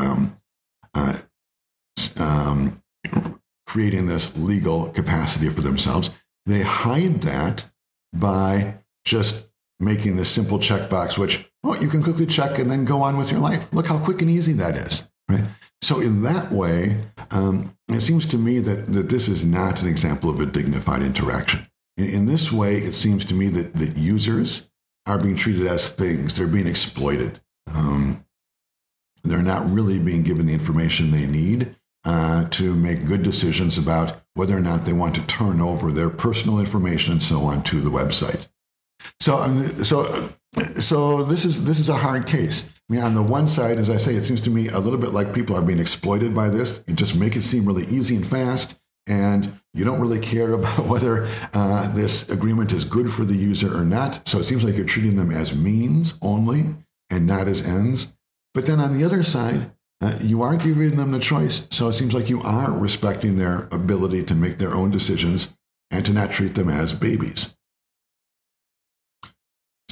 A: creating this legal capacity for themselves. They hide that by just making this simple checkbox, which, you can quickly check and then go on with your life. Look how quick and easy that is, right? So in that way, it seems to me that this is not an example of a dignified interaction. In this way, it seems to me that users are being treated as things. They're being exploited. They're not really being given the information they need to make good decisions about whether or not they want to turn over their personal information and so on to the website. So this is a hard case. I mean, on the one side, as I say, it seems to me a little bit like people are being exploited by this. You just make it seem really easy and fast, and you don't really care about whether this agreement is good for the user or not. So it seems like you're treating them as means only and not as ends. But then on the other side, you are giving them the choice. So it seems like you are respecting their ability to make their own decisions and to not treat them as babies.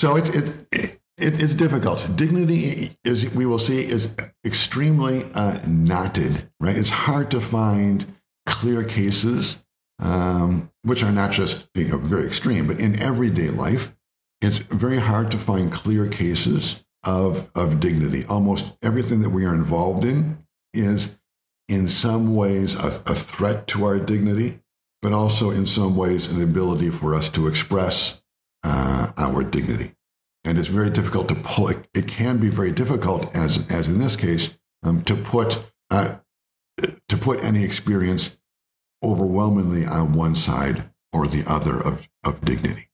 A: So it's difficult. Dignity is, we will see, is extremely knotted, right? It's hard to find clear cases, which are not just very extreme, but in everyday life, it's very hard to find clear cases of dignity. Almost everything that we are involved in is in some ways a threat to our dignity, but also in some ways an ability for us to express our dignity. And it's very difficult to pull. It can be very difficult, as in this case, to put any experience overwhelmingly on one side or the other of dignity.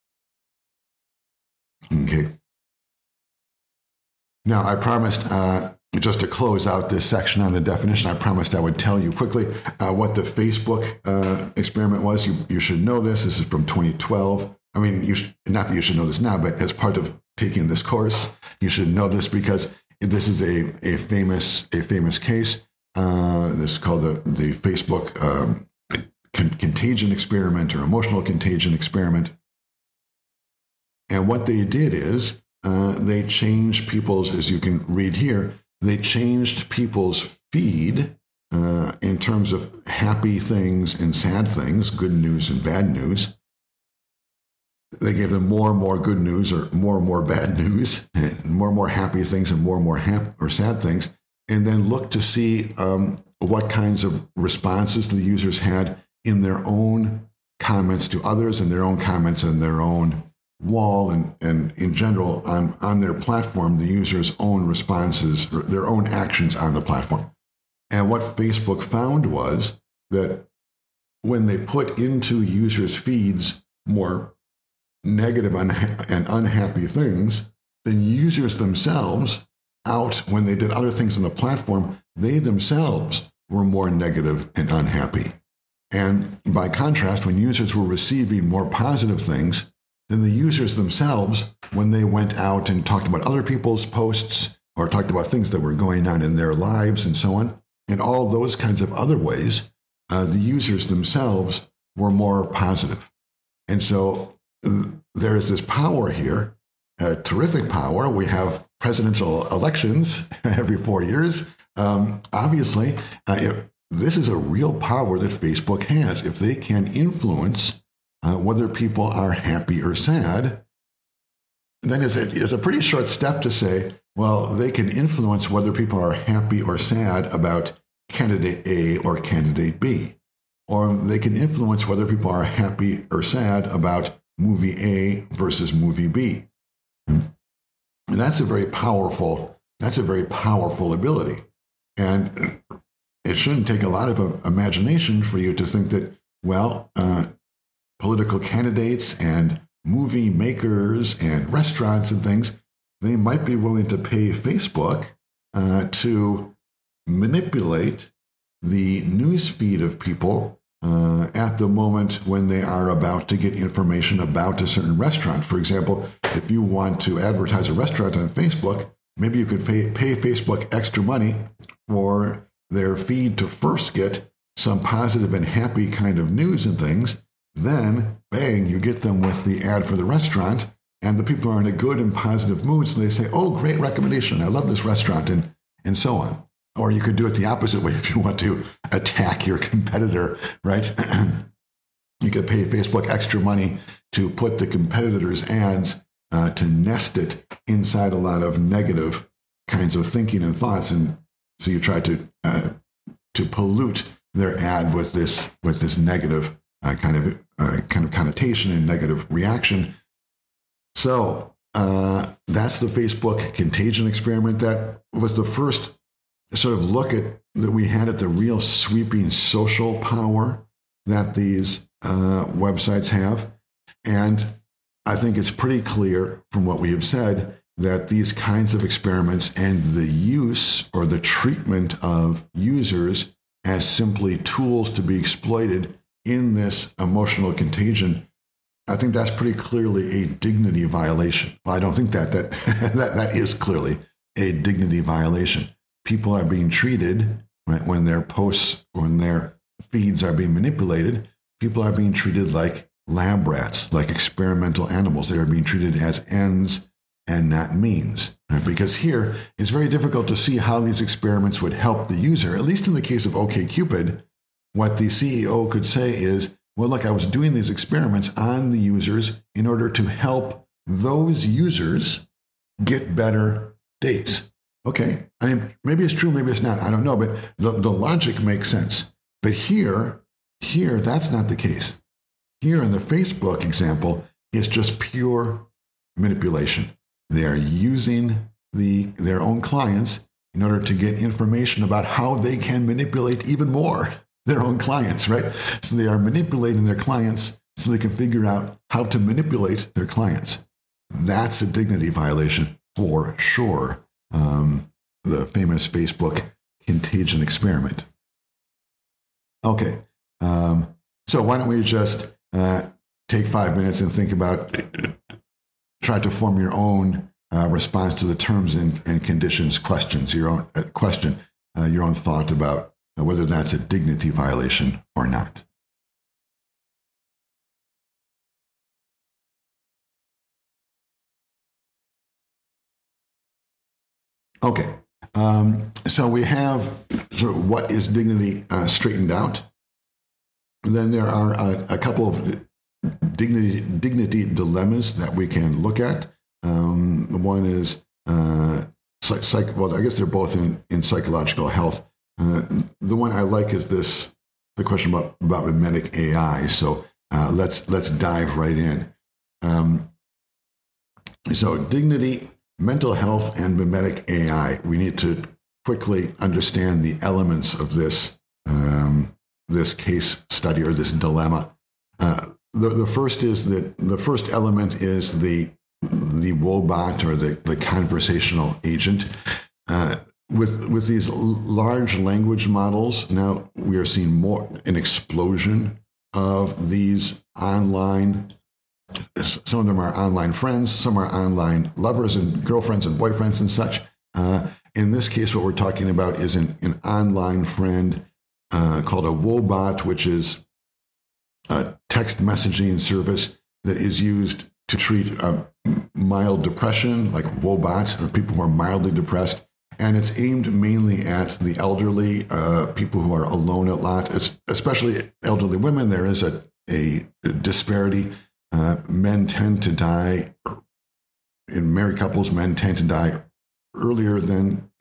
A: Okay. Now, I promised, just to close out this section on the definition, I promised I would tell you quickly what the Facebook experiment was. You should know this. This is from 2012. I mean, not that you should know this now, but as part of taking this course, you should know this because this is a famous case. This is called the Facebook contagion experiment or emotional contagion experiment. And what they did is they changed people's, as you can read here, they changed people's feed in terms of happy things and sad things, good news and bad news. They gave them more and more good news or more bad news, and more happy things and more sad things, and then looked to see what kinds of responses the users had in their own comments to others and their own comments on their own wall and in general on their platform, the users' own responses, or their own actions on the platform. And what Facebook found was that when they put into users' feeds more negative and unhappy things, then users themselves when they did other things on the platform, they themselves were more negative and unhappy. And by contrast, when users were receiving more positive things, then the users themselves, when they went out and talked about other people's posts or talked about things that were going on in their lives and so on, and all those kinds of other ways, the users themselves were more positive. And so there is this power here, a terrific power. We have presidential elections every 4 years. Obviously, this is a real power that Facebook has. If they can influence whether people are happy or sad, then it's a pretty short step to say, well, they can influence whether people are happy or sad about candidate A or candidate B. Or they can influence whether people are happy or sad about movie A versus movie B. And that's a very powerful ability. And it shouldn't take a lot of imagination for you to think that, well, political candidates and movie makers and restaurants and things, they might be willing to pay Facebook to manipulate the news feed of people at the moment when they are about to get information about a certain restaurant. For example, if you want to advertise a restaurant on Facebook, maybe you could pay Facebook extra money for their feed to first get some positive and happy kind of news and things. Then, bang, you get them with the ad for the restaurant, and the people are in a good and positive mood, so they say, oh, great recommendation, I love this restaurant, and so on. Or you could do it the opposite way if you want to attack your competitor, right? You could pay Facebook extra money to put the competitor's ads to nest it inside a lot of negative kinds of thinking and thoughts, and so you try to pollute their ad with this negative kind of connotation and negative reaction. So that's the Facebook contagion experiment. That was the first sort of look that we had at the real sweeping social power that these websites have. And I think it's pretty clear from what we have said that these kinds of experiments and the use or the treatment of users as simply tools to be exploited in this emotional contagion, I think that's pretty clearly a dignity violation. Well, I don't think that is clearly a dignity violation. People are being treated, right, when their posts, when their feeds are being manipulated, people are being treated like lab rats, like experimental animals. They are being treated as ends and not means. Right? Because here, it's very difficult to see how these experiments would help the user. At least in the case of OkCupid, what the CEO could say is, well, look, I was doing these experiments on the users in order to help those users get better dates. Okay, I mean, maybe it's true, maybe it's not. I don't know, but the logic makes sense. But here, that's not the case. Here in the Facebook example, it's just pure manipulation. They are using their own clients in order to get information about how they can manipulate even more their own clients, right? So they are manipulating their clients so they can figure out how to manipulate their clients. That's a dignity violation for sure. The famous Facebook contagion experiment. Okay, so why don't we just take 5 minutes and think about, try to form your own response to the terms and conditions questions, your own your own thought about whether that's a dignity violation or not. Okay, so we have sort of what is dignity straightened out. Then there are a couple of dignity dilemmas that we can look at. One is, well, I guess they're both in psychological health. The one I like is the question about mimetic AI. So let's dive right in. So dignity, mental health, and mimetic AI. We need to quickly understand the elements of this case study or this dilemma. The first is that the first element is the woebot or the conversational agent. With these large language models, now we are seeing an explosion of these online. Some of them are online friends, some are online lovers and girlfriends and boyfriends and such. In this case, what we're talking about is an online friend called a woebot, which is a text messaging service that is used to treat mild depression, like woebot, or people who are mildly depressed. And it's aimed mainly at the elderly, people who are alone a lot, especially elderly women. There is a disparity. Men tend to die, in married couples, men tend to die earlier than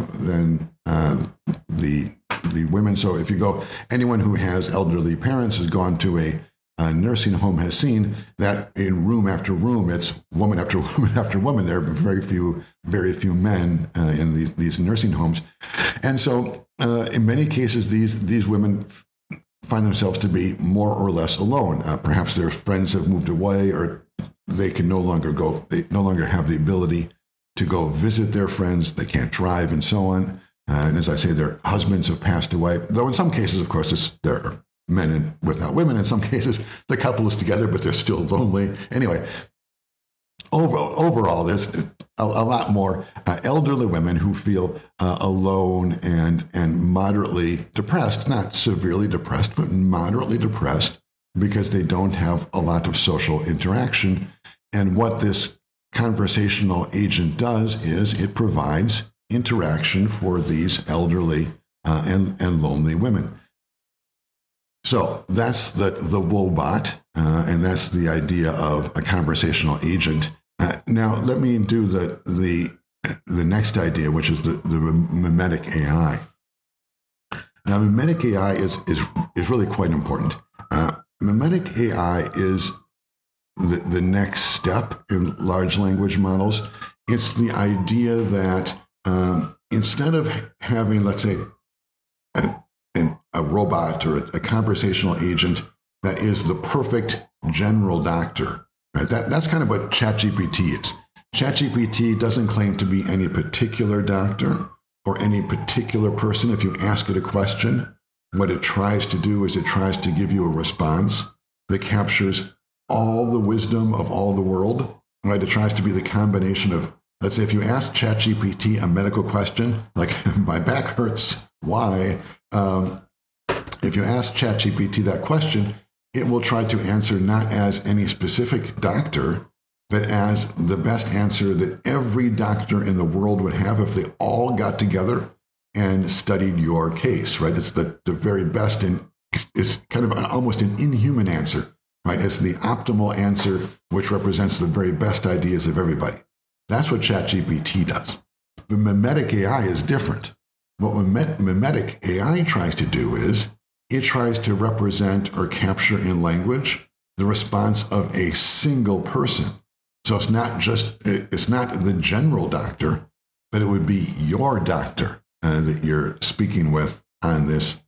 A: the women. So if you go, anyone who has elderly parents has gone to a nursing home, has seen that in room after room, it's woman after woman after woman. There are very few men in these nursing homes. And so in many cases, these women find themselves to be more or less alone. Perhaps their friends have moved away, or they can no longer go. They no longer have the ability to go visit their friends. They can't drive and so on. And as I say, their husbands have passed away. Though in some cases, of course, there are men without women. In some cases, the couple is together, but they're still lonely. Anyway, overall, there's a lot more elderly women who feel alone and moderately depressed, not severely depressed, but moderately depressed, because they don't have a lot of social interaction. And what this conversational agent does is it provides interaction for these elderly and lonely women. So that's the woebot, and that's the idea of a conversational agent. Now, let me do the next idea, which is the mimetic AI. Now, mimetic AI is really quite important. Mimetic AI is the next step in large language models. It's the idea that instead of having, let's say, a robot or a conversational agent that is the perfect general doctor, right? That's kind of what ChatGPT is. ChatGPT doesn't claim to be any particular doctor or any particular person. If you ask it a question, what it tries to do is it tries to give you a response that captures all the wisdom of all the world, right? It tries to be the combination of, let's say, if you ask ChatGPT a medical question, like my back hurts, why? If you ask ChatGPT that question, it will try to answer not as any specific doctor, but as the best answer that every doctor in the world would have if they all got together and studied your case, right? It's the very best, and it's kind of almost an inhuman answer, right? It's the optimal answer, which represents the very best ideas of everybody. That's what ChatGPT does. But mimetic AI is different. What mimetic AI tries to do is it tries to represent or capture in language the response of a single person. So it's not the general doctor, but it would be your doctor that you're speaking with on this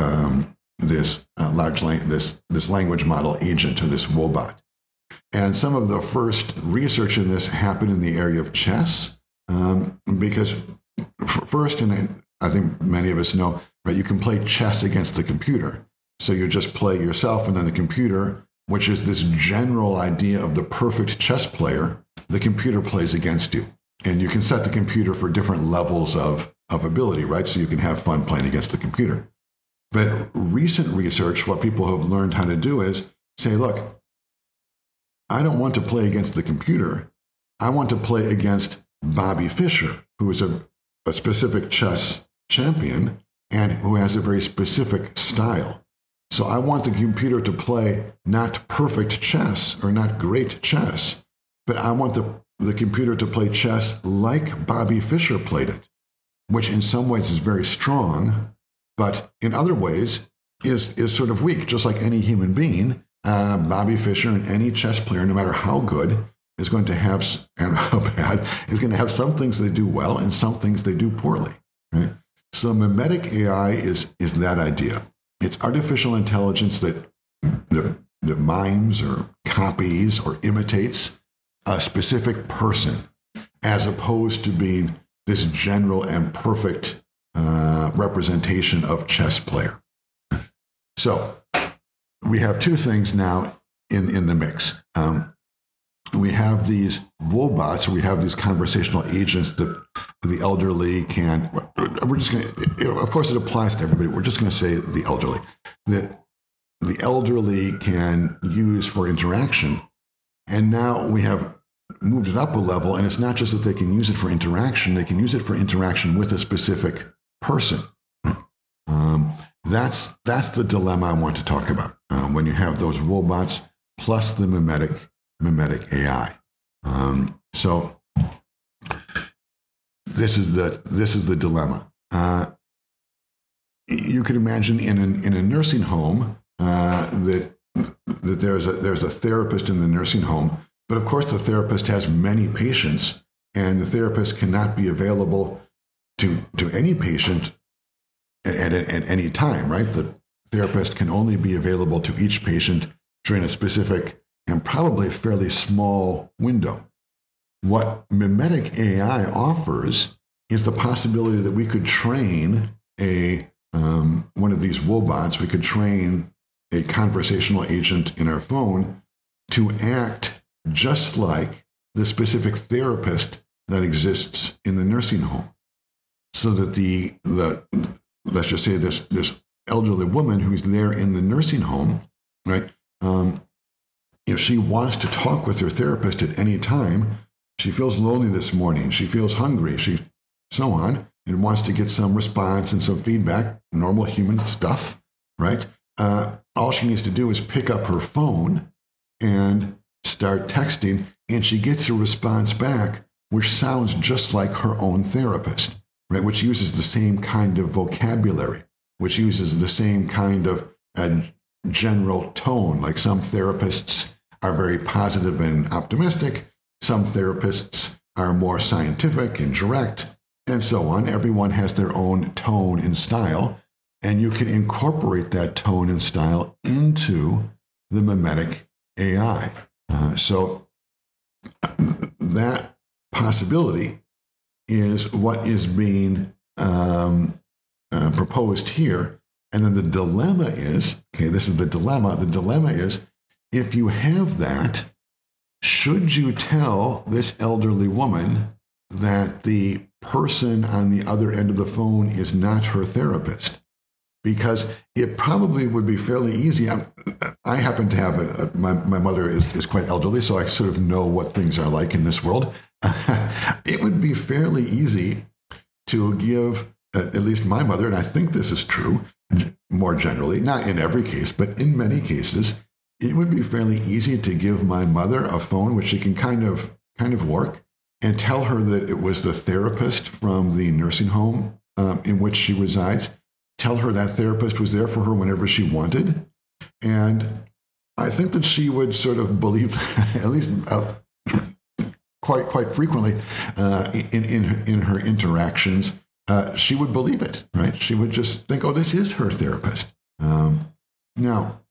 A: language model agent, or this Woebot. And some of the first research in this happened in the area of chess, because first, and I think many of us know, right, you can play chess against the computer. So you just play yourself, and then the computer, which is this general idea of the perfect chess player, the computer plays against you. And you can set the computer for different levels of ability, right? So you can have fun playing against the computer. But recent research, what people have learned how to do is say, look, I don't want to play against the computer. I want to play against Bobby Fischer, who is a specific chess champion and who has a very specific style. So I want the computer to play not perfect chess or not great chess, but I want the computer to play chess like Bobby Fischer played it, which in some ways is very strong, but in other ways is sort of weak. Just like any human being, Bobby Fischer and any chess player, no matter how good, is going to have, and how bad, is going to have some things they do well and some things they do poorly. Right? So mimetic AI is that idea. It's artificial intelligence that mimes or copies or imitates a specific person, as opposed to being this general and perfect representation of chess player. So we have two things now in the mix. We have these Woebots, or we have these conversational agents that the elderly can, we're just going to, of course it applies to everybody, we're just going to say the elderly, that the elderly can use for interaction. And now we have moved it up a level, and it's not just that they can use it for interaction, they can use it for interaction with a specific person. That's the dilemma I want to talk about when you have those Woebots plus the mimetic AI. So this is the dilemma. You could imagine in a nursing home that there's a therapist in the nursing home, but of course the therapist has many patients, and the therapist cannot be available to any patient at any time, right? The therapist can only be available to each patient during a specific and probably fairly small window. What mimetic AI offers is the possibility that we could train one of these Woebots, we could train a conversational agent in our phone to act just like the specific therapist that exists in the nursing home. So that the let's just say this elderly woman who's there in the nursing home, right? If she wants to talk with her therapist at any time, she feels lonely this morning, she feels hungry, so on, and wants to get some response and some feedback, normal human stuff, right? All she needs to do is pick up her phone and start texting, and she gets a response back, which sounds just like her own therapist, right? Which uses the same kind of vocabulary, which uses the same kind of general tone. Like some therapists are very positive and optimistic. Some therapists are more scientific and direct, and so on. Everyone has their own tone and style, and you can incorporate that tone and style into the mimetic AI. So that possibility is what is being proposed here. And then the dilemma is, okay, this is the dilemma. The dilemma is, if you have that, should you tell this elderly woman that the person on the other end of the phone is not her therapist? because it probably would be fairly easy. I happen to have my mother is quite elderly, so I sort of know what things are like in this world. It would be fairly easy to give, at least my mother, and I think this is true more generally, not in every case, but in many cases, it would be fairly easy to give my mother a phone which she can kind of work and tell her that it was the therapist from the nursing home in which she resides. Tell her that therapist was there for her whenever she wanted. And I think that she would sort of believe, at least quite frequently in her interactions, she would believe it, right? She would just think, oh, this is her therapist. Now,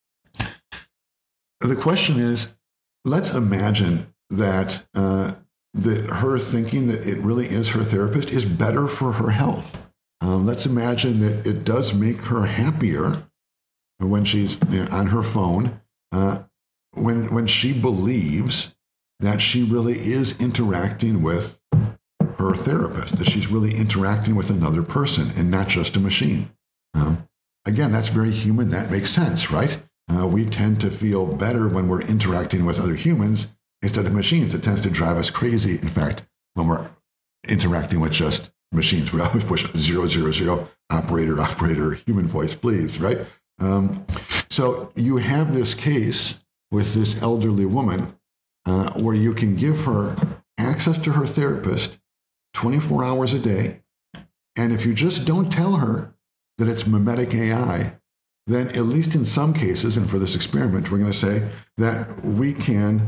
A: the question is, let's imagine that that her thinking that it really is her therapist is better for her health. Let's imagine that it does make her happier when she's on her phone, when she believes that she really is interacting with her therapist, that she's really interacting with another person and not just a machine. Again, that's very human. That makes sense, right? We tend to feel better when we're interacting with other humans instead of machines. It tends to drive us crazy, in fact, when we're interacting with just machines. We always push 000, operator, human voice, please, right? So you have this case with this elderly woman where you can give her access to her therapist 24 hours a day. And if you just don't tell her that it's mimetic AI, then at least in some cases, and for this experiment, we're going to say that we can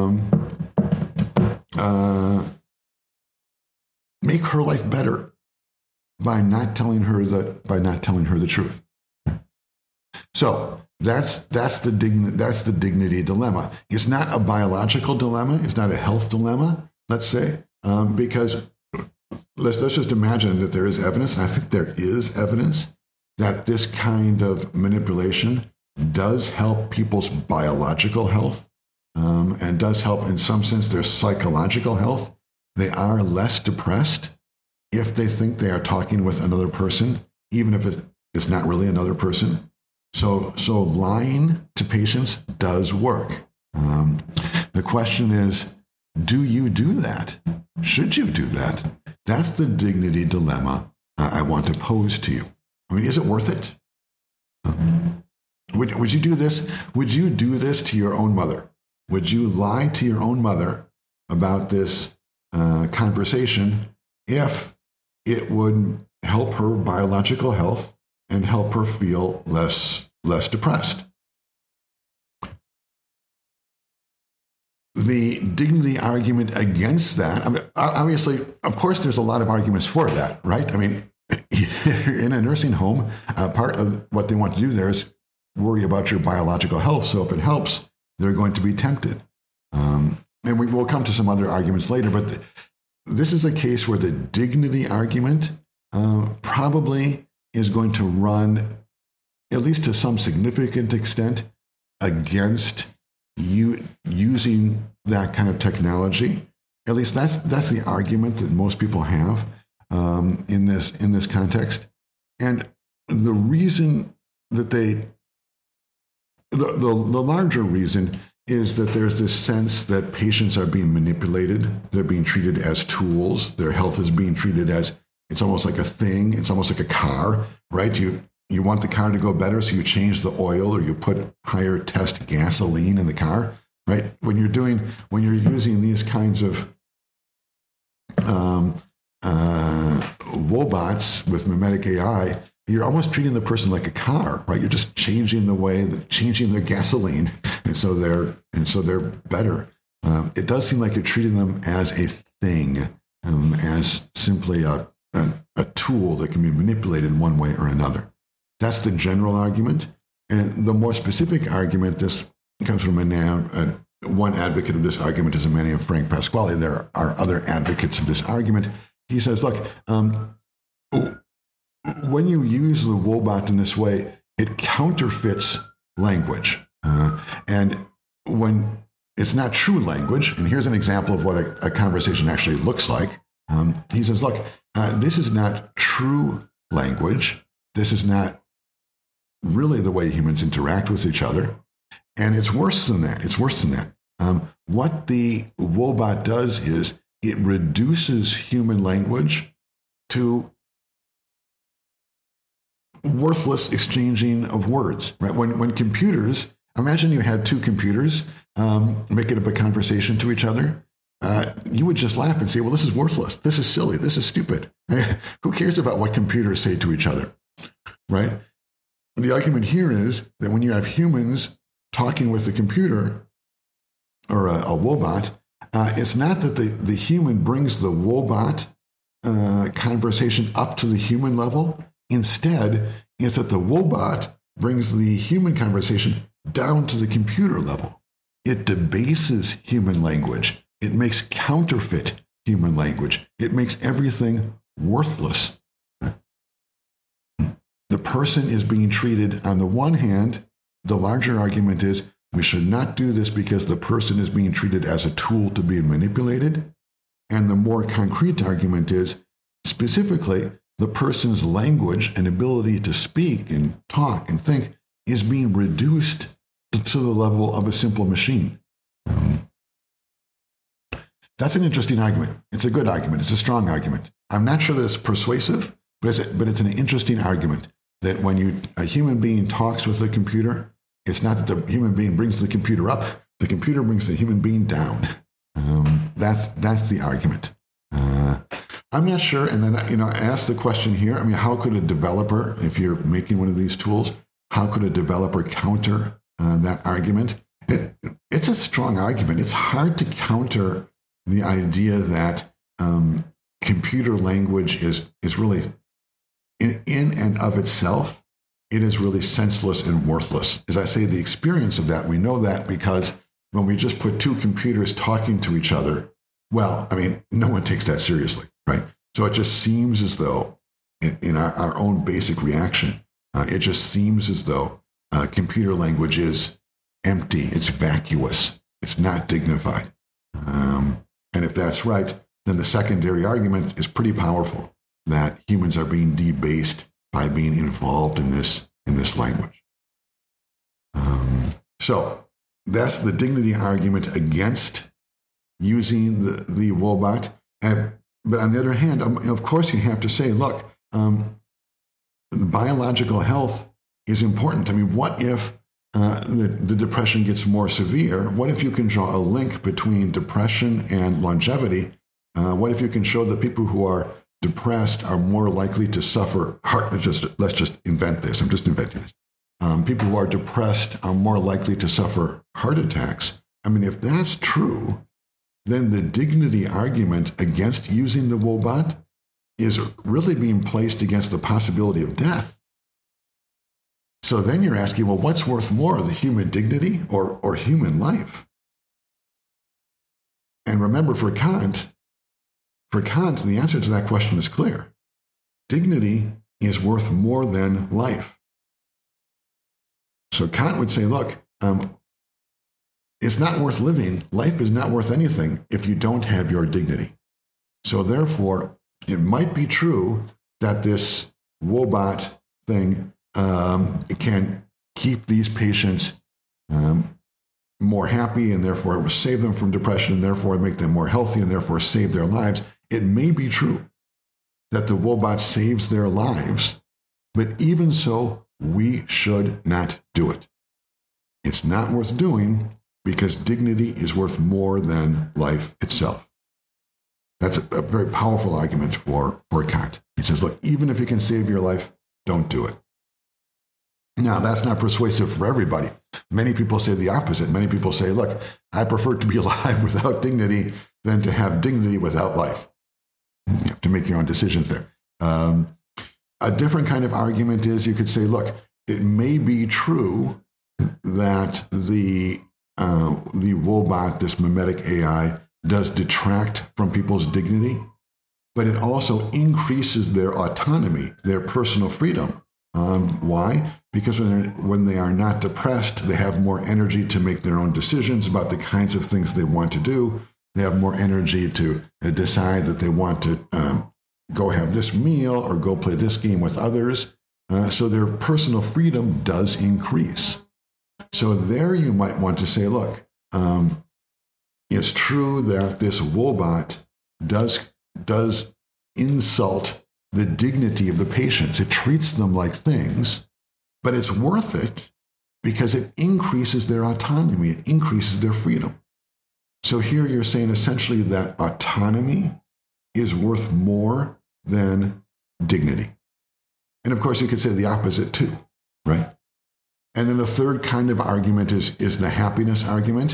A: make her life better by not telling her the truth. So that's the dignity dilemma. It's not a biological dilemma. It's not a health dilemma. Let's say because let's just imagine that there is evidence, and I think there is evidence that this kind of manipulation does help people's biological health and does help in some sense their psychological health. They are less depressed if they think they are talking with another person, even if it's not really another person. So lying to patients does work. The question is, do you do that? Should you do that? That's the dignity dilemma I want to pose to you. I mean, is it worth it? Would you do this? Would you do this to your own mother? Would you lie to your own mother about this conversation if it would help her biological health and help her feel less depressed? The dignity argument against that, I mean, obviously, of course, there's a lot of arguments for that, right? I mean, in a nursing home, part of what they want to do there is worry about your biological health. So if it helps, they're going to be tempted. And we will come to some other arguments later, but this is a case where the dignity argument probably is going to run, at least to some significant extent, against you using that kind of technology. At least that's the argument that most people have in this context. And the reason that the larger reason is that there's this sense that patients are being manipulated. They're being treated as tools. Their health is being treated as, it's almost like a thing. It's almost like a car, right? You want the car to go better, so you change the oil or you put higher test gasoline in the car, right? When you're using these kinds of robots with mimetic AI, you're almost treating the person like a car, right? You're just changing their gasoline, and so they're better. It does seem like you're treating them as a thing, as simply a tool that can be manipulated one way or another. That's the general argument. And the more specific argument, this comes from one advocate of this argument is a man named Frank Pasquale. There are other advocates of this argument. He says, look, when you use the Woebot in this way, it counterfeits language. And when it's not true language, and here's an example of what a conversation actually looks like. He says, look, this is not true language. This is not really the way humans interact with each other. And it's worse than that. It's worse than that. What the Woebot does is it reduces human language to worthless exchanging of words. Right? When computers, imagine you had two computers making up a conversation to each other. You would just laugh and say, well, this is worthless. This is silly. This is stupid. Who cares about what computers say to each other, right? The argument here is that when you have humans talking with a computer or a Woebot, it's not that the human brings the Woebot conversation up to the human level. Instead, it's that the Woebot brings the human conversation down to the computer level. It debases human language. It makes counterfeit human language. It makes everything worthless. The person is being treated, on the one hand, the larger argument is we should not do this because the person is being treated as a tool to be manipulated. And the more concrete argument is specifically the person's language and ability to speak and talk and think is being reduced to the level of a simple machine. That's an interesting argument. It's a good argument. It's a strong argument. I'm not sure that it's persuasive, but it's an interesting argument that when a human being talks with a computer, it's not that the human being brings the computer up, the computer brings the human being down. That's the argument. I'm not sure. And then, I asked the question here, how could a developer, if you're making one of these tools, how could a developer counter that argument? It's a strong argument. It's hard to counter the idea that computer language is really, in and of itself, it is really senseless and worthless. As I say, the experience of that, we know that because when we just put two computers talking to each other, well, no one takes that seriously, right? So it just seems as though, in our own basic reaction, it just seems as though computer language is empty, it's vacuous, it's not dignified. And if that's right, then the secondary argument is pretty powerful, that humans are being debased by being involved in this language. So that's the dignity argument against using the Woebot. But on the other hand, of course, you have to say, look, biological health is important. What if the depression gets more severe? What if you can draw a link between depression and longevity? What if you can show that people who are depressed are more likely to suffer let's just invent this. I'm just inventing this. People who are depressed are more likely to suffer heart attacks. If that's true, then the dignity argument against using the Woebot is really being placed against the possibility of death. So then you're asking, well, what's worth more, the human dignity or human life? And remember, for Kant, the answer to that question is clear. Dignity is worth more than life. So Kant would say, look, it's not worth living. Life is not worth anything if you don't have your dignity. So therefore, it might be true that this Woebot thing can keep these patients more happy, and therefore it will save them from depression, and therefore make them more healthy, and therefore save their lives. It may be true that the Woebot saves their lives, but even so, we should not do it. It's not worth doing because dignity is worth more than life itself. That's a very powerful argument for Kant. He says, look, even if you can save your life, don't do it. Now, that's not persuasive for everybody. Many people say the opposite. Many people say, look, I prefer to be alive without dignity than to have dignity without life. You have to make your own decisions there. A different kind of argument is you could say, look, it may be true that the Woebot, this mimetic AI, does detract from people's dignity, but it also increases their autonomy, their personal freedom. Why? Because when they are not depressed, they have more energy to make their own decisions about the kinds of things they want to do. They have more energy to decide that they want to go have this meal or go play this game with others. So their personal freedom does increase. So there you might want to say, look, it's true that this Woebot does insult the dignity of the patients. It treats them like things, but it's worth it because it increases their autonomy. It increases their freedom. So here you're saying essentially that autonomy is worth more than dignity. And of course, you could say the opposite too, right? And then the third kind of argument is the happiness argument.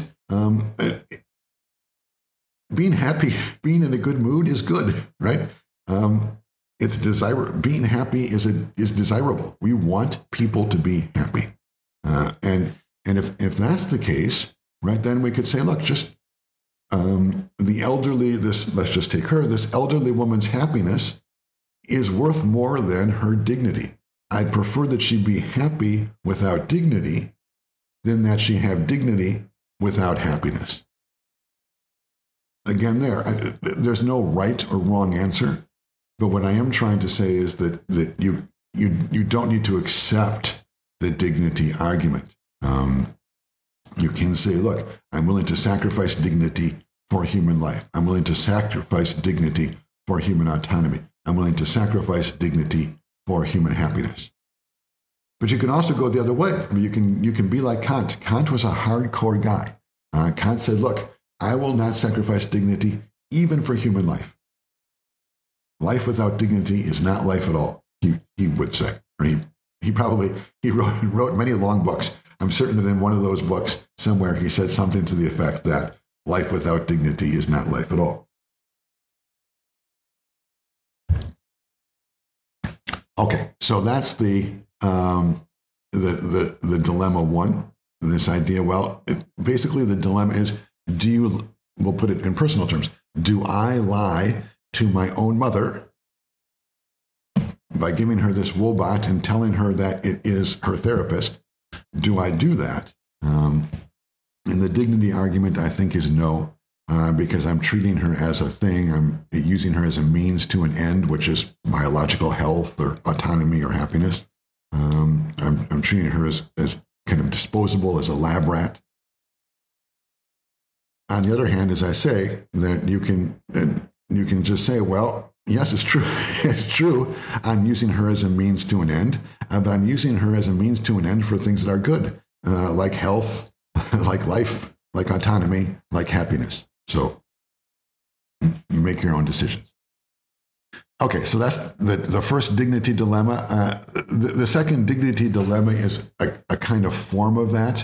A: Being happy, being in a good mood is good, right? It's desirable. Being happy is desirable. We want people to be happy, and if that's the case, right, then we could say, look, just the elderly. Let's just take her. This elderly woman's happiness is worth more than her dignity. I'd prefer that she be happy without dignity than that she have dignity without happiness. Again, there's no right or wrong answer, but what I am trying to say is that you don't need to accept the dignity argument. You can say, look, I'm willing to sacrifice dignity for human life. I'm willing to sacrifice dignity for human autonomy. I'm willing to sacrifice dignity for human happiness. But you can also go the other way. I mean, you can be like Kant. Kant was a hardcore guy. Kant said, look, I will not sacrifice dignity even for human life. Life without dignity is not life at all, he would say. Or he wrote many long books. I'm certain that in one of those books somewhere he said something to the effect that life without dignity is not life at all. Okay, so that's the dilemma one. This idea, basically the dilemma is, we'll put it in personal terms, do I lie to my own mother by giving her this Woebot and telling her that it is her therapist? Do I do that? And the dignity argument, I think, is no. Because I'm treating her as a thing. I'm using her as a means to an end, which is biological health or autonomy or happiness. I'm treating her as kind of disposable, as a lab rat. On the other hand, as I say, that you can just say, well, yes, it's true. It's true. I'm using her as a means to an end, but I'm using her as a means to an end for things that are good, like health, like life, like autonomy, like happiness. So you make your own decisions. Okay, so that's the first dignity dilemma. The second dignity dilemma is a kind of form of that.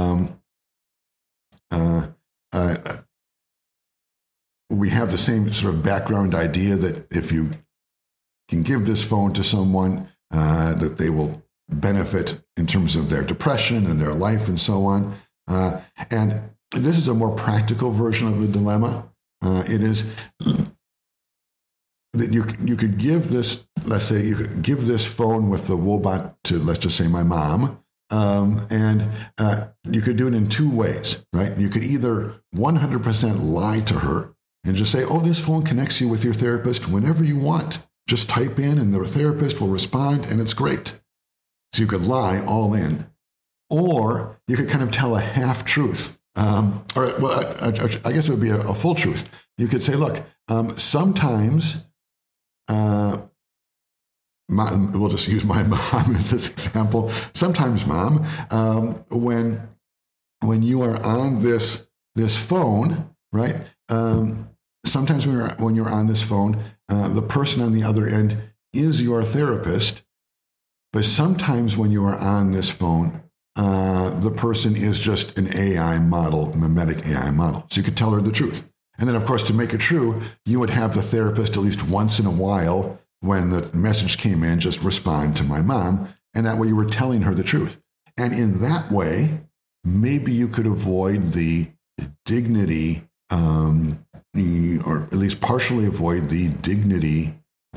A: We have the same sort of background idea that if you can give this phone to someone, that they will benefit in terms of their depression and their life and so on. And this is a more practical version of the dilemma. It is that you could give this, let's say, you could give this phone with the Woebot to, let's just say, my mom, and you could do it in two ways, right? You could either 100% lie to her and just say, oh, this phone connects you with your therapist whenever you want. Just type in and the therapist will respond, and it's great. So you could lie all in. Or you could kind of tell a half-truth. I guess it would be a full truth. You could say, look, sometimes, we'll just use my mom as this example. Sometimes, Mom, when you are on this phone, right? Sometimes when you're on this phone, the person on the other end is your therapist. But sometimes when you are on this phone, the person is just an AI model, mimetic AI model. So you could tell her the truth. And then, of course, to make it true, you would have the therapist at least once in a while, when the message came in, just respond to my mom. And that way you were telling her the truth. And in that way, maybe you could avoid the dignity, or at least partially avoid the dignity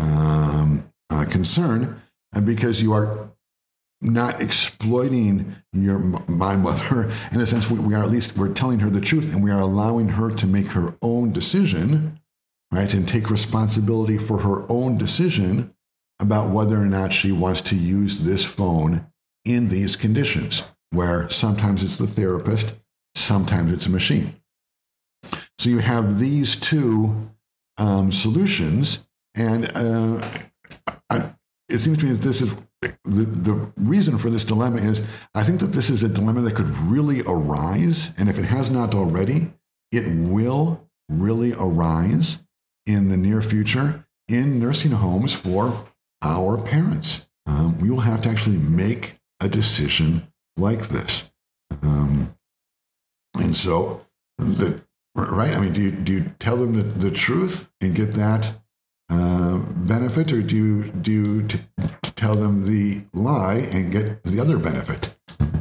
A: concern, because you are not exploiting my mother in the sense we're telling her the truth, and we are allowing her to make her own decision, right, and take responsibility for her own decision about whether or not she wants to use this phone in these conditions, where sometimes it's the therapist, sometimes it's a machine. So you have these two solutions, and it seems to me that this is the reason for this dilemma is I think that this is a dilemma that could really arise, and if it has not already, it will really arise in the near future in nursing homes for our parents. We will have to actually make a decision like this. And so, right? I mean, do you tell them the truth and get that benefit, or do you tell them the lie and get the other benefit?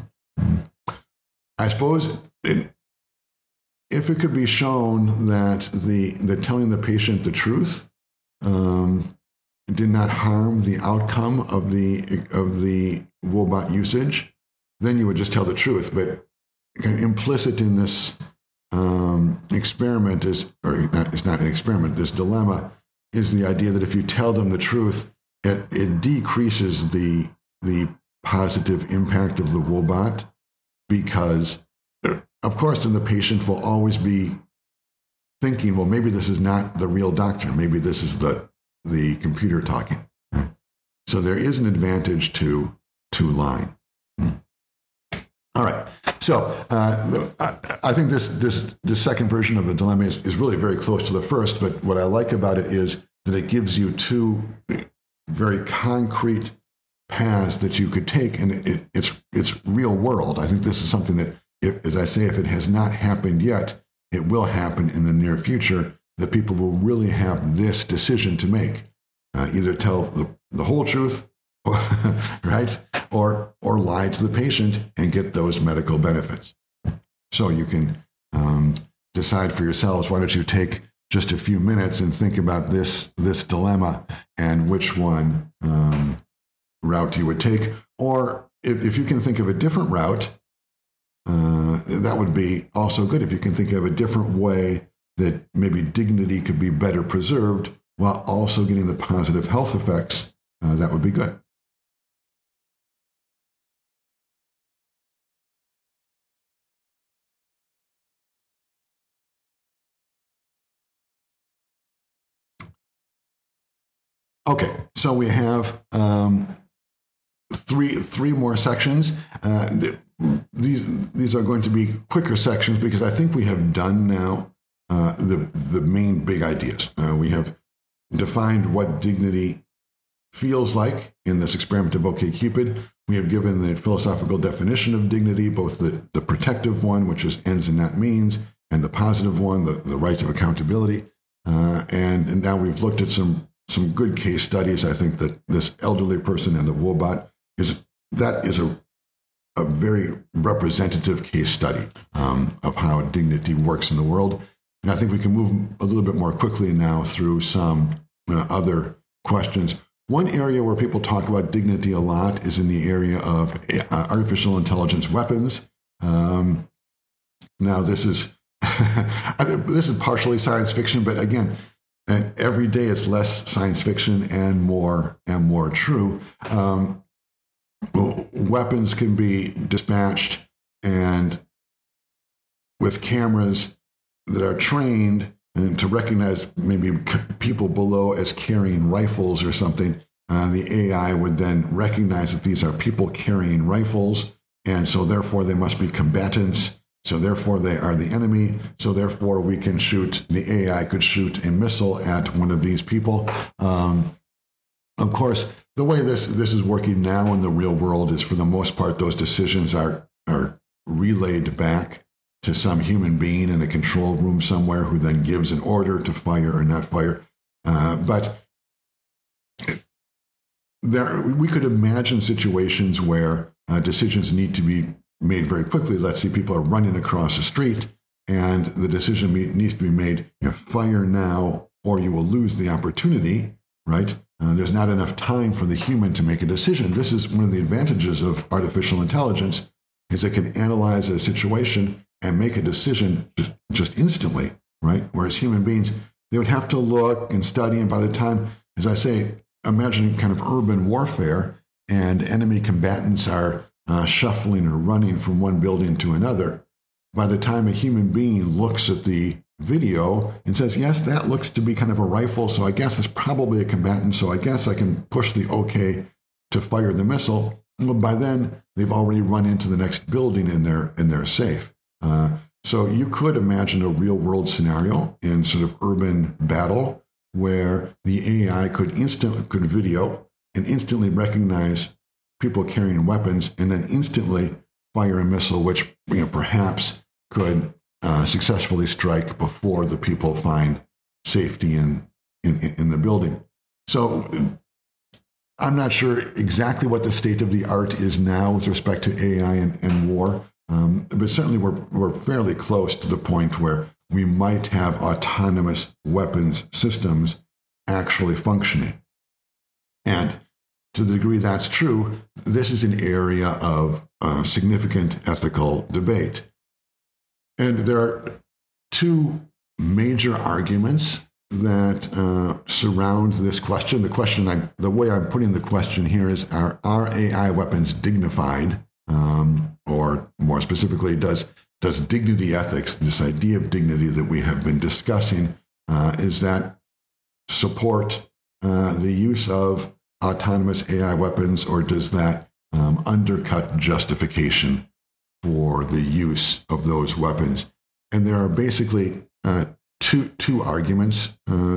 A: I suppose if it could be shown that telling the patient the truth did not harm the outcome of the Woebot usage, then you would just tell the truth. But implicit in this experiment is, or it's not an experiment, this dilemma is the idea that if you tell them the truth, it decreases the positive impact of the Woebot, because, of course, then the patient will always be thinking, well, maybe this is not the real doctor. Maybe this is the computer talking. So there is an advantage to lying. All right. So I think this second version of the dilemma is really very close to the first, but what I like about it is that it gives you two very concrete paths that you could take, and it's real world. I think this is something that, as I say, if it has not happened yet, it will happen in the near future, that people will really have this decision to make. Either tell the whole truth, or, right? Or lie to the patient and get those medical benefits. So you can decide for yourselves, why don't you take just a few minutes and think about this dilemma and which one route you would take. Or if you can think of a different route, that would be also good. If you can think of a different way that maybe dignity could be better preserved while also getting the positive health effects, that would be good. Okay, so we have three more sections. These are going to be quicker sections because I think we have done now the main big ideas. We have defined what dignity feels like in this experiment of OkCupid. We have given the philosophical definition of dignity, both the protective one, which is ends and not means, and the positive one, the right of accountability. And now we've looked at some good case studies. I think that this elderly person and the Woebot is a very representative case study of how dignity works in the world. And I think we can move a little bit more quickly now through some other questions. One area where people talk about dignity a lot is in the area of artificial intelligence weapons. Now, this is this is partially science fiction, but again, every day it's less science fiction and more true. Weapons can be dispatched and with cameras that are trained and to recognize maybe people below as carrying rifles or something. The AI would then recognize that these are people carrying rifles, and so therefore they must be combatants. So therefore they are the enemy. So therefore we can shoot, the AI could shoot a missile at one of these people. Of course, the way this is working now in the real world is, for the most part, those decisions are relayed back to some human being in a control room somewhere who then gives an order to fire or not fire. But we could imagine situations where decisions need to be made very quickly. Let's say people are running across the street and the decision needs to be made, fire now or you will lose the opportunity, right? There's not enough time for the human to make a decision. This is one of the advantages of artificial intelligence, is it can analyze a situation and make a decision just instantly, right? Whereas human beings, they would have to look and study, and by the time, as I say, imagining kind of urban warfare, and enemy combatants are shuffling or running from one building to another. By the time a human being looks at the video and says, yes, that looks to be kind of a rifle, so I guess it's probably a combatant, so I guess I can push the OK to fire the missile. Well, by then, they've already run into the next building and they're safe. So you could imagine a real-world scenario in sort of urban battle where the AI could video and instantly recognize people carrying weapons and then instantly fire a missile, which perhaps could successfully strike before the people find safety in the building. So I'm not sure exactly what the state of the art is now with respect to AI and war, but certainly we're fairly close to the point where we might have autonomous weapons systems actually functioning. And to the degree that's true, this is an area of significant ethical debate. And there are two major arguments that surround this question. The way I'm putting the question here is, are AI weapons dignified? Or more specifically, does dignity ethics, this idea of dignity that we have been discussing, is that support the use of autonomous AI weapons, or does that undercut justification for the use of those weapons? And there are basically two arguments.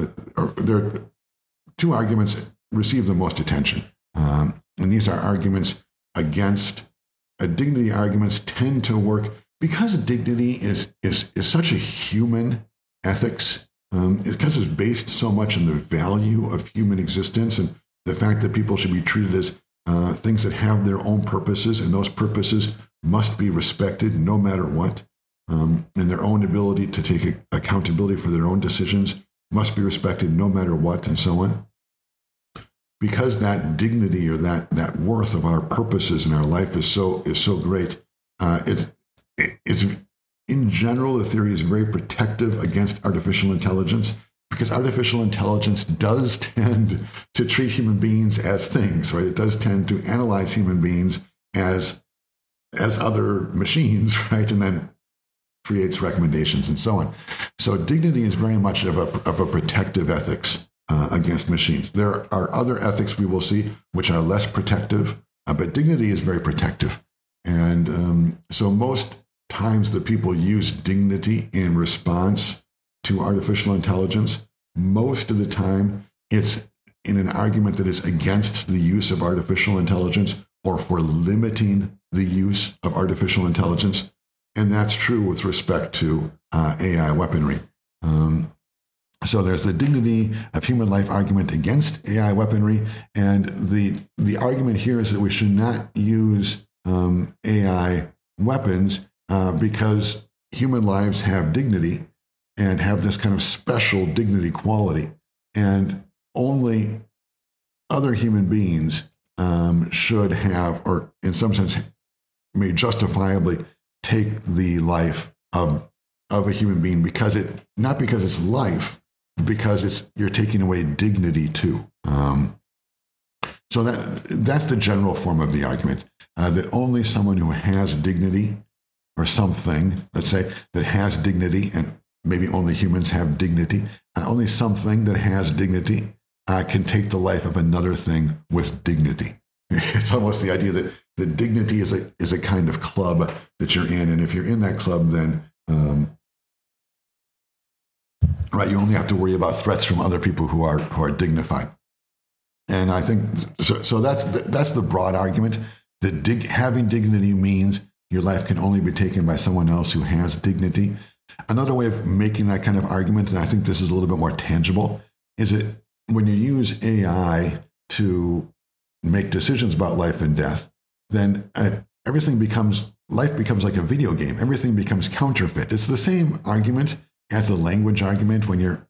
A: Two arguments receive the most attention, and these are arguments against. Dignity arguments tend to work because dignity is such a human ethics. Because it's based so much on the value of human existence and the fact that people should be treated as things that have their own purposes, and those purposes must be respected no matter what. And their own ability to take accountability for their own decisions must be respected no matter what, and so on. Because that dignity or that worth of our purposes in our life is so great, it's in general, the theory is very protective against artificial intelligence, because artificial intelligence does tend to treat human beings as things, right? It does tend to analyze human beings as other machines, right? And then creates recommendations and so on. So dignity is very much of a protective ethics against machines. There are other ethics we will see which are less protective, but dignity is very protective. And so most times that people use dignity in response to artificial intelligence, most of the time it's in an argument that is against the use of artificial intelligence or for limiting the use of artificial intelligence. And that's true with respect to AI weaponry. So there's the dignity of human life argument against AI weaponry. And the argument here is that we should not use AI weapons because human lives have dignity and have this kind of special dignity quality. And only other human beings should have, or in some sense, may justifiably take the life of a human being not because it's life, because you're taking away dignity too. So that's the general form of the argument, that only someone who has dignity, or something, let's say, that has dignity, and maybe only humans have dignity, only something that has dignity can take the life of another thing with dignity. It's almost the idea that the dignity is a kind of club that you're in, and if you're in that club, then right, you only have to worry about threats from other people who are dignified. And I think so. That's the broad argument. That having dignity means your life can only be taken by someone else who has dignity. Another way of making that kind of argument, and I think this is a little bit more tangible, is that when you use AI to make decisions about life and death, then life becomes like a video game. Everything becomes counterfeit. It's the same argument as the language argument when you're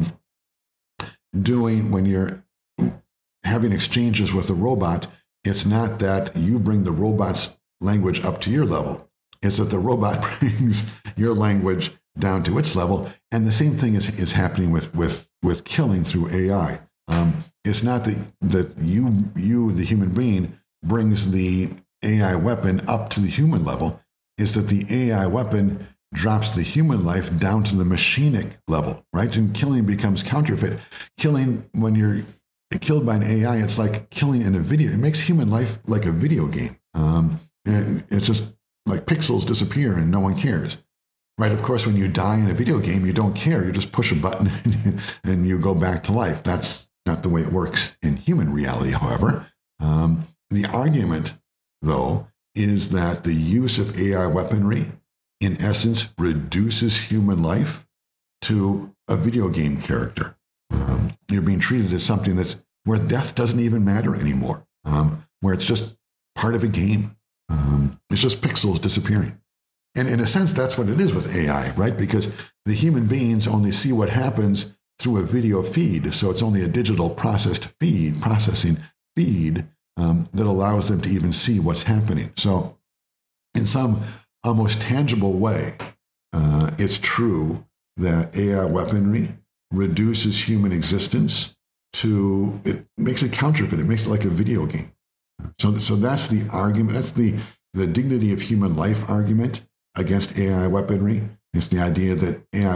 A: having exchanges with a robot. It's not that you bring the robot's language up to your level. It's that the robot brings your language down to its level. And the same thing is happening with killing through AI. It's not that you, the human being, brings the AI weapon up to the human level. It's that the AI weapon drops the human life down to the machinic level, right? And killing becomes counterfeit. Killing, when you're killed by an AI, it's like killing in a video. It makes human life like a video game. And it's just like pixels disappear and no one cares, right? Of course, when you die in a video game, you don't care. You just push a button and you go back to life. That's not the way it works in human reality, however. The argument, though, is that the use of AI weaponry, in essence, reduces human life to a video game character. You're being treated as something that's where death doesn't even matter anymore, where it's just part of a game. It's just pixels disappearing. And in a sense, that's what it is with AI, right? Because the human beings only see what happens through a video feed. So it's only a digital processing feed that allows them to even see what's happening. So in some almost tangible way, it's true that AI weaponry reduces human existence to, it makes it counterfeit. It makes it like a video game. So that's the argument. That's the dignity of human life argument against AI weaponry. It's the idea that AI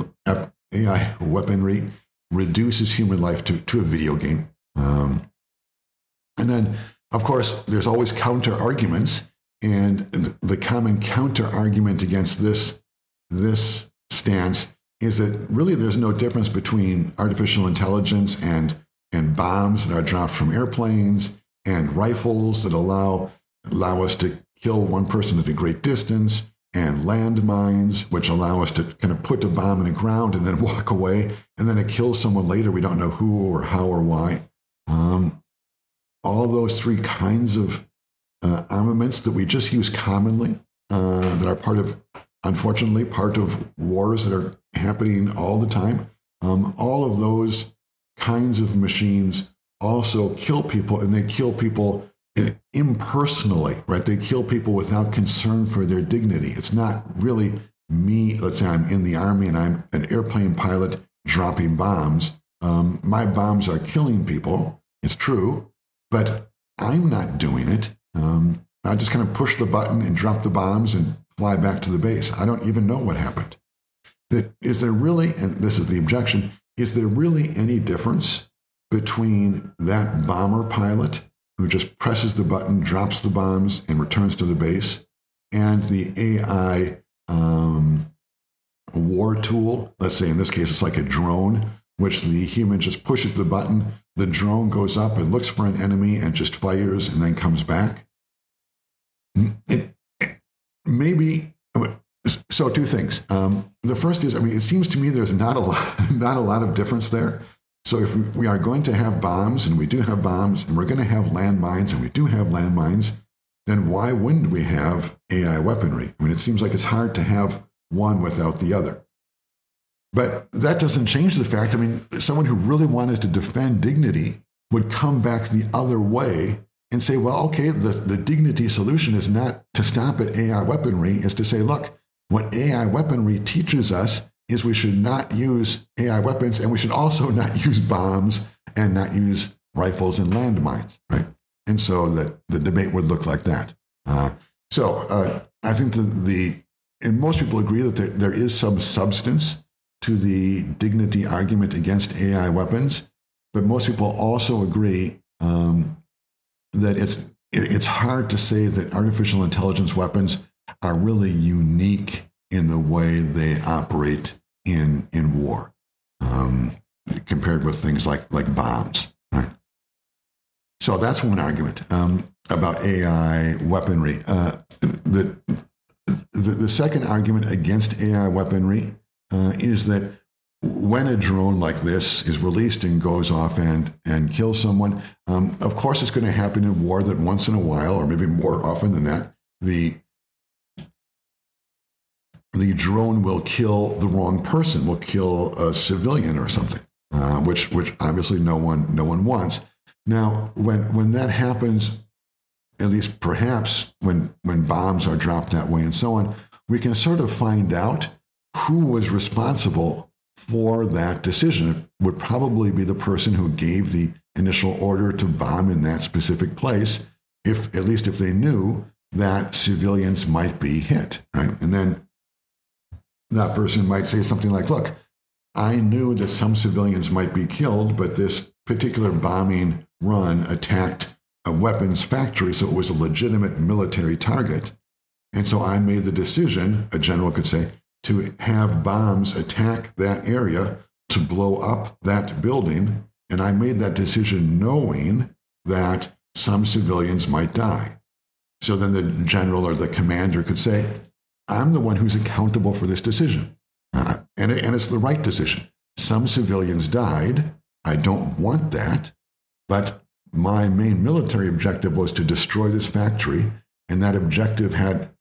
A: weaponry reduces human life to a video game. And then, of course, there's always counter arguments. And the common counter argument against this stance is that really there's no difference between artificial intelligence and bombs that are dropped from airplanes and rifles that allow us to kill one person at a great distance, and landmines, which allow us to kind of put a bomb in the ground and then walk away, and then it kills someone later. We don't know who or how or why. All those three kinds of armaments that we just use commonly, that are unfortunately, part of wars that are happening all the time. All of those kinds of machines also kill people, and they kill people impersonally, right? They kill people without concern for their dignity. It's not really me. Let's say I'm in the Army and I'm an airplane pilot dropping bombs. My bombs are killing people. It's true, but I'm not doing it. I just kind of push the button and drop the bombs and fly back to the base. I don't even know what happened. Is there really, and this is the objection, is there really any difference between that bomber pilot who just presses the button, drops the bombs, and returns to the base, and the AI war tool? Let's say in this case it's like a drone, which the human just pushes the button, the drone goes up and looks for an enemy and just fires and then comes back. Maybe. So two things. The first is, it seems to me there's not a lot of difference there. So if we are going to have bombs, and we do have bombs, and we're going to have landmines, and we do have landmines, then why wouldn't we have AI weaponry? It seems like it's hard to have one without the other. But that doesn't change the fact, someone who really wanted to defend dignity would come back the other way and say, well, okay, the dignity solution is not to stop at AI weaponry, is to say, look, what AI weaponry teaches us is we should not use AI weapons, and we should also not use bombs and not use rifles and landmines, right? And so that the debate would look like that. I think and most people agree that there is some substance to the dignity argument against AI weapons, but most people also agree that it's hard to say that artificial intelligence weapons are really unique in the way they operate in war, compared with things like bombs. Right? So that's one argument about AI weaponry. The second argument against AI weaponry is that when a drone like this is released and goes off and kills someone, of course it's going to happen in war that once in a while, or maybe more often than that, the drone will kill the wrong person, will kill a civilian or something, which obviously no one wants. Now, when that happens, at least perhaps when bombs are dropped that way and so on, we can sort of find out who was responsible for that decision. It would probably be the person who gave the initial order to bomb in that specific place, at least if they knew that civilians might be hit, right? And then that person might say something like, look, I knew that some civilians might be killed, but this particular bombing run attacked a weapons factory, so it was a legitimate military target. And so I made the decision, a general could say, to have bombs attack that area to blow up that building. And I made that decision knowing that some civilians might die. So then the general or the commander could say, I'm the one who's accountable for this decision. And it's the right decision. Some civilians died. I don't want that. But my main military objective was to destroy this factory. And that objective had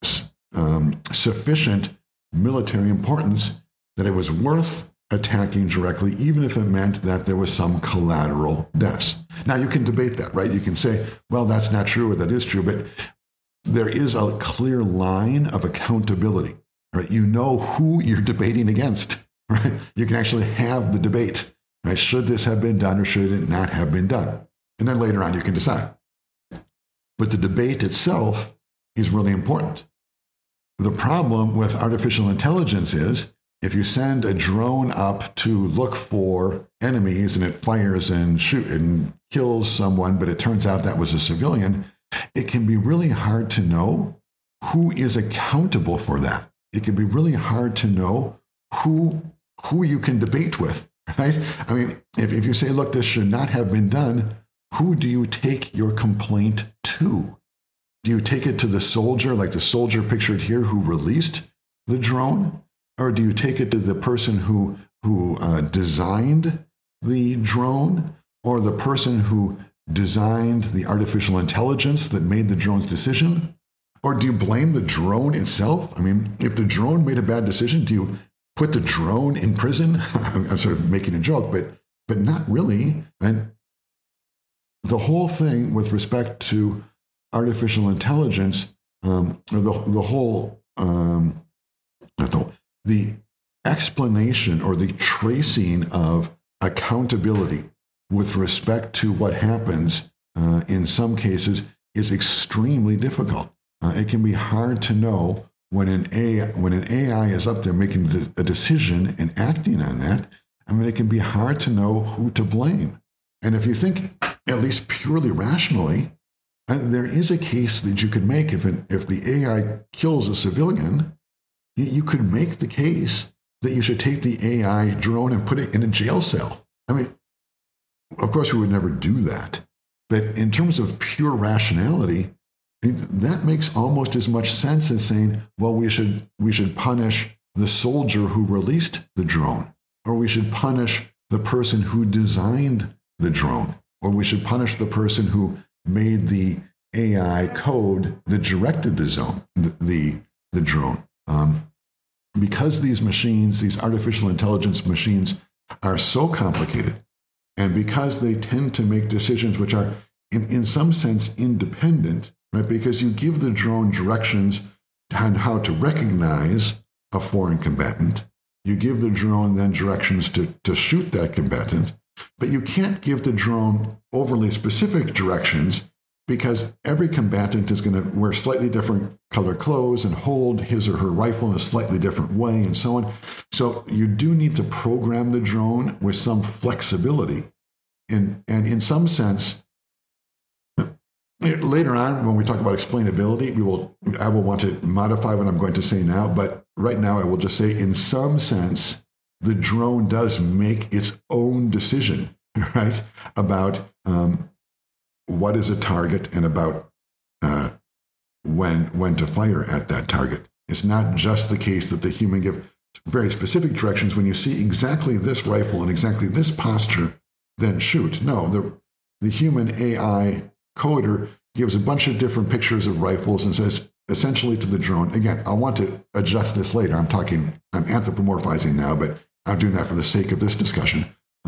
A: sufficient military importance that it was worth attacking directly, even if it meant that there was some collateral deaths. Now, you can debate that, right? You can say, well, that's not true or that is true, but there is a clear line of accountability, right? You know who you're debating against, right? You can actually have the debate, right? Should this have been done or should it not have been done? And then later on, you can decide. But the debate itself is really important. The problem with artificial intelligence is if you send a drone up to look for enemies and it fires and shoots and kills someone, but it turns out that was a civilian, it can be really hard to know who is accountable for that. It can be really hard to know who you can debate with, right? I mean, if you say, look, this should not have been done, who do you take your complaint to? Do you take it to the soldier, like the soldier pictured here who released the drone? Or do you take it to the person who designed the drone? Or the person who designed the artificial intelligence that made the drone's decision? Or do you blame the drone itself? I mean, if the drone made a bad decision, do you put the drone in prison? I'm sort of making a joke, but not really. And the whole thing with respect to artificial intelligence, or the explanation or the tracing of accountability with respect to what happens in some cases is extremely difficult. It can be hard to know when an AI is up there making a decision and acting on that. I mean, it can be hard to know who to blame. And if you think at least purely rationally, there is a case that you could make if the AI kills a civilian, you could make the case that you should take the AI drone and put it in a jail cell. I mean, of course, we would never do that. But in terms of pure rationality, that makes almost as much sense as saying, well, we should punish the soldier who released the drone, or we should punish the person who designed the drone, or we should punish the person who made the AI code that directed the drone. Because these machines, these artificial intelligence machines, are so complicated, and because they tend to make decisions which are, in some sense, independent, right? Because you give the drone directions on how to recognize a foreign combatant, you give the drone then directions to shoot that combatant, but you can't give the drone overly specific directions because every combatant is going to wear slightly different color clothes and hold his or her rifle in a slightly different way and so on. So you do need to program the drone with some flexibility. And in some sense, later on, when we talk about explainability, I will want to modify what I'm going to say now, but right now I will just say, in some sense, the drone does make its own decision, right, about what is a target and about when to fire at that target. It's not just the case that the human give very specific directions. When you see exactly this rifle and exactly this posture, then shoot. No, the human AI coder gives a bunch of different pictures of rifles and says essentially to the drone, again, I want to adjust this later. I'm anthropomorphizing now, but I'm doing that for the sake of this discussion.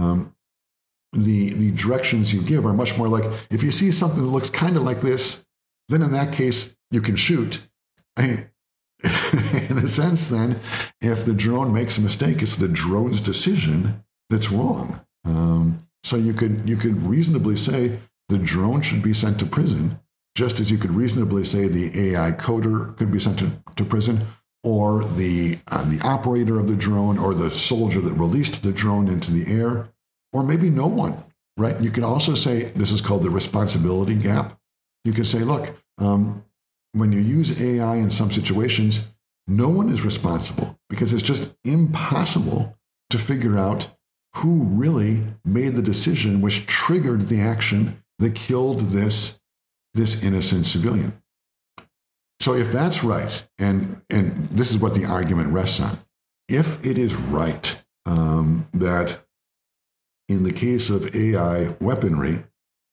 A: The directions you give are much more like, if you see something that looks kind of like this, then in that case, you can shoot. I mean, in a sense, then, if the drone makes a mistake, it's the drone's decision that's wrong. So you could reasonably say the drone should be sent to prison, just as you could reasonably say the AI coder could be sent to prison, or the operator of the drone, or the soldier that released the drone into the air, or maybe no one, right? You can also say, this is called the responsibility gap. You can say, look, when you use AI in some situations, no one is responsible because it's just impossible to figure out who really made the decision which triggered the action that killed this innocent civilian. So if that's right, and this is what the argument rests on, if it is right that in the case of AI weaponry,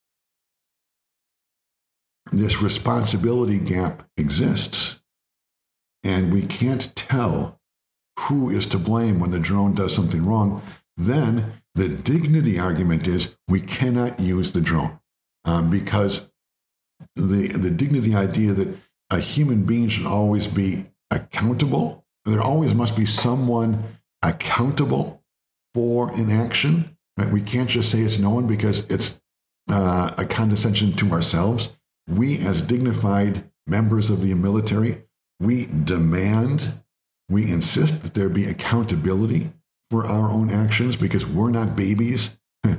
A: this responsibility gap exists, and we can't tell who is to blame when the drone does something wrong, then the dignity argument is we cannot use the drone because the dignity idea that a human being should always be accountable, there always must be someone accountable for an action. Right? We can't just say it's no one because it's a condescension to ourselves. We, as dignified members of the military, we insist that there be accountability for our own actions because we're not babies.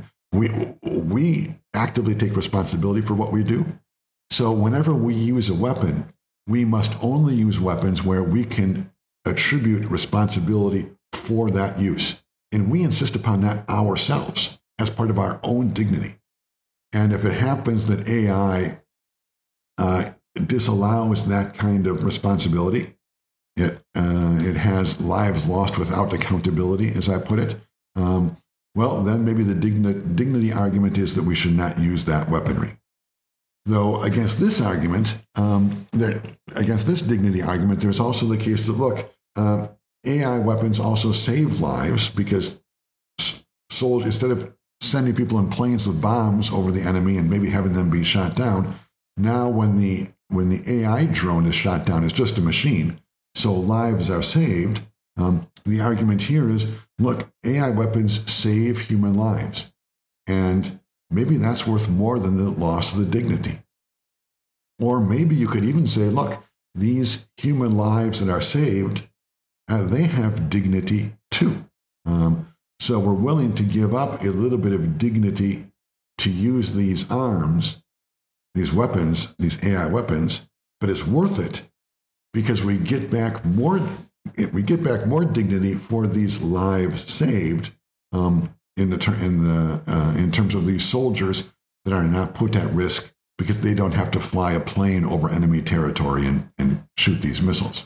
A: We actively take responsibility for what we do. So whenever we use a weapon, we must only use weapons where we can attribute responsibility for that use. And we insist upon that ourselves as part of our own dignity. And if it happens that AI disallows that kind of responsibility, it has lives lost without accountability, as I put it, well, then maybe the dignity argument is that we should not use that weaponry. Though against this argument, against this dignity argument, there's also the case that, look, AI weapons also save lives because soldiers, instead of sending people in planes with bombs over the enemy and maybe having them be shot down, now when the AI drone is shot down, it's just a machine, so lives are saved. The argument here is, look, AI weapons save human lives, and maybe that's worth more than the loss of the dignity. Or maybe you could even say, look, these human lives that are saved, they have dignity too. So we're willing to give up a little bit of dignity to use these arms, these weapons, these AI weapons, but it's worth it because we get back more dignity for these lives saved in terms of these soldiers that are not put at risk because they don't have to fly a plane over enemy territory and shoot these missiles.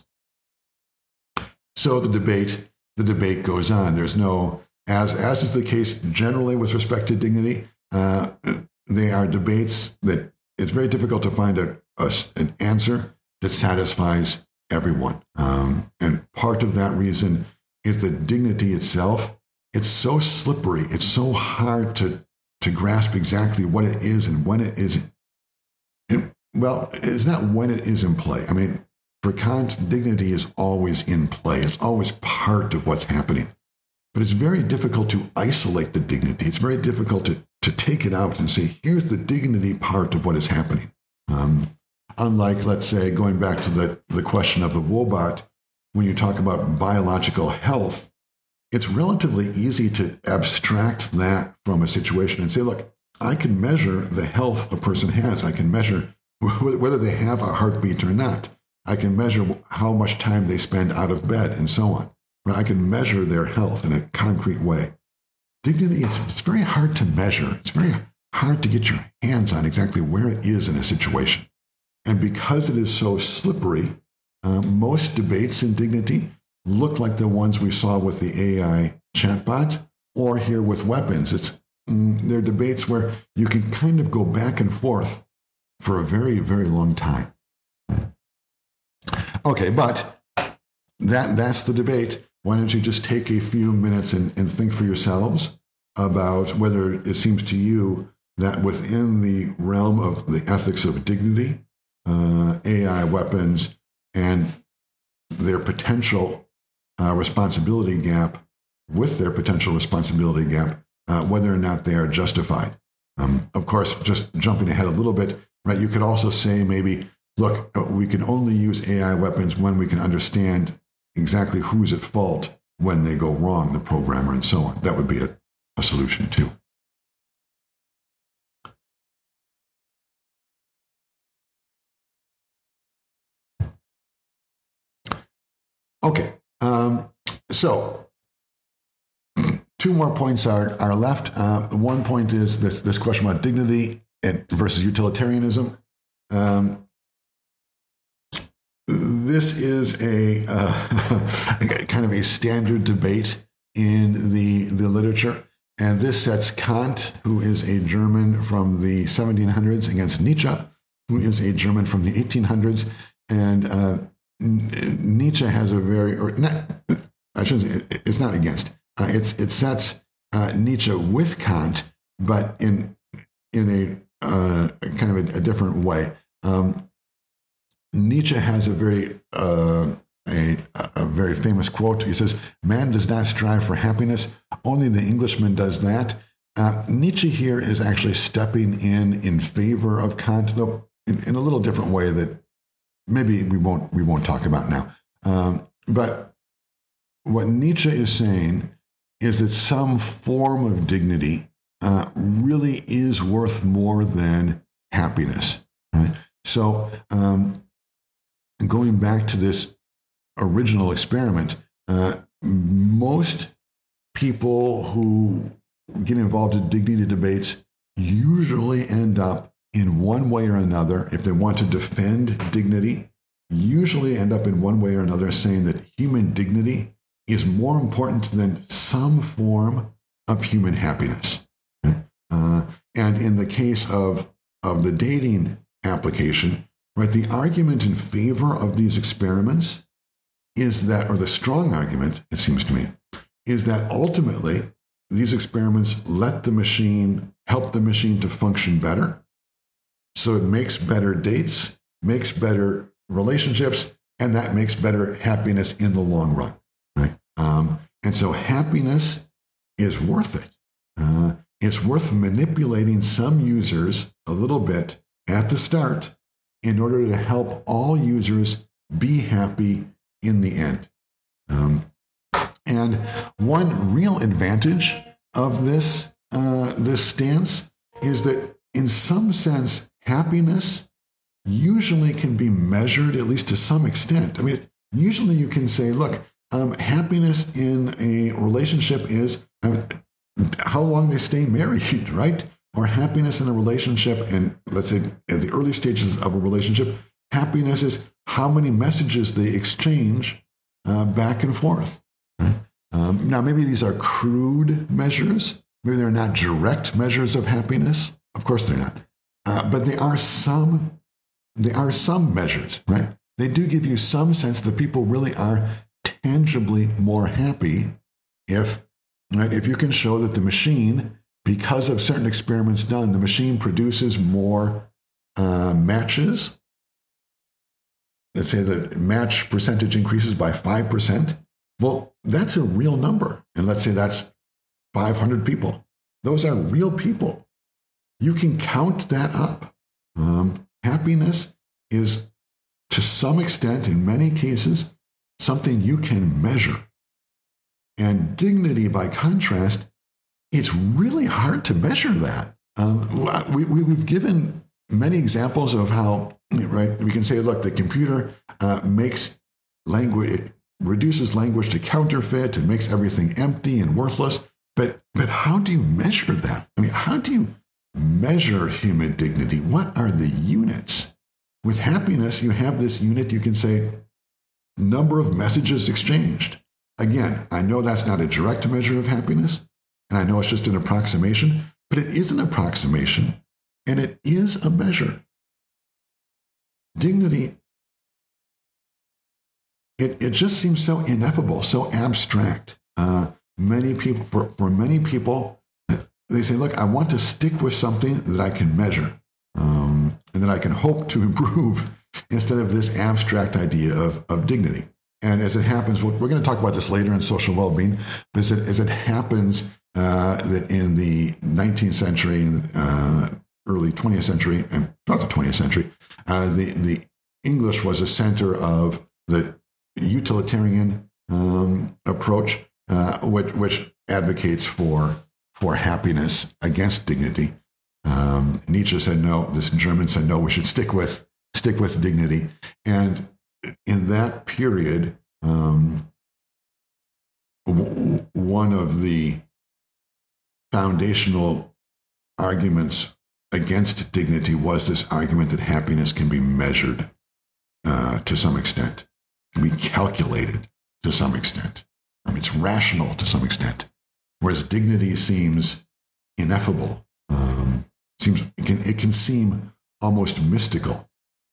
A: So the debate goes on. There's no, as is the case generally with respect to dignity, they are debates that it's very difficult to find an answer that satisfies everyone. And part of that reason is the dignity itself. It's so slippery. It's so hard to grasp exactly what it is and when it isn't. Well, it's not when it is in play. I mean, for Kant, dignity is always in play. It's always part of what's happening. But it's very difficult to isolate the dignity. It's very difficult to take it out and say, here's the dignity part of what is happening. Unlike, let's say, going back to the question of the Woebot, when you talk about biological health, it's relatively easy to abstract that from a situation and say, look, I can measure the health a person has. I can measure whether they have a heartbeat or not. I can measure how much time they spend out of bed and so on. I can measure their health in a concrete way. Dignity, it's very hard to measure. It's very hard to get your hands on exactly where it is in a situation. And because it is so slippery, most debates in dignity look like the ones we saw with the AI chatbot or here with weapons. They're debates where you can kind of go back and forth for a very, very long time. Okay, but that's the debate. Why don't you just take a few minutes and think for yourselves about whether it seems to you that within the realm of the ethics of dignity, AI weapons and their potential responsibility gap, with their potential responsibility gap, whether or not they are justified. Of course, just jumping ahead a little bit, right? You could also say maybe, look, we can only use AI weapons when we can understand exactly who's at fault when they go wrong, the programmer and so on. That would be a solution too. Okay, so two more points are left. One point is this question about dignity versus utilitarianism. This is a kind of a standard debate in the literature, and this sets Kant, who is a German from the 1700s, against Nietzsche, who is a German from the 1800s, and Nietzsche has a very, or not, I shouldn't say, it's not against. It sets Nietzsche with Kant, but in a kind of a different way. Nietzsche has a very famous quote. He says, "Man does not strive for happiness; only the Englishman does that." Nietzsche here is actually stepping in favor of Kant, though in a little different way that maybe we won't talk about now. But what Nietzsche is saying is that some form of dignity really is worth more than happiness. Right? So going back to this original experiment, most people who get involved in dignity debates usually end up in one way or another, if they want to defend dignity, usually end up in one way or another saying that human dignity is more important than some form of human happiness. And in the case of the dating application, right, the argument in favor of these experiments is that, or the strong argument, it seems to me, is that ultimately these experiments help the machine to function better. So it makes better dates, makes better relationships, and that makes better happiness in the long run. Right? And so happiness is worth it. It's worth manipulating some users a little bit at the start in order to help all users be happy in the end. And one real advantage of this stance is that in some sense, happiness usually can be measured, at least to some extent. I mean, usually you can say, look, happiness in a relationship is how long they stay married, right? Or happiness in a relationship, and let's say at the early stages of a relationship, happiness is how many messages they exchange back and forth. Right? Now, maybe these are crude measures. Maybe they're not direct measures of happiness. Of course they're not. But they are some measures, right? They do give you some sense that people really are tangibly more happy if you can show that the machine, because of certain experiments done, the machine produces more matches. Let's say the match percentage increases by 5%. Well, that's a real number. And let's say that's 500 people. Those are real people. You can count that up. Happiness is, to some extent, in many cases, something you can measure. And dignity, by contrast, it's really hard to measure that. We've given many examples of how, right, we can say, look, the computer makes language, it reduces language to counterfeit, it makes everything empty and worthless. But how do you measure that? I mean, how do you measure human dignity? What are the units? With happiness, you have this unit, you can say, number of messages exchanged. Again, I know that's not a direct measure of happiness, and I know it's just an approximation, but it is an approximation, and it is a measure. Dignity, it just seems so ineffable, so abstract. Many people, for many people, they say, look, I want to stick with something that I can measure and that I can hope to improve instead of this abstract idea of dignity. And as it happens, we're going to talk about this later in social well-being, but as it happens, that in the 19th century and early 20th century, and throughout the 20th century, the English was a center of the utilitarian approach, which advocates for happiness against dignity. Nietzsche said no. This German said no. We should stick with dignity. And in that period, one of the foundational arguments against dignity was this argument that happiness can be measured to some extent, can be calculated to some extent. It's rational to some extent, whereas dignity seems ineffable. It can seem almost mystical.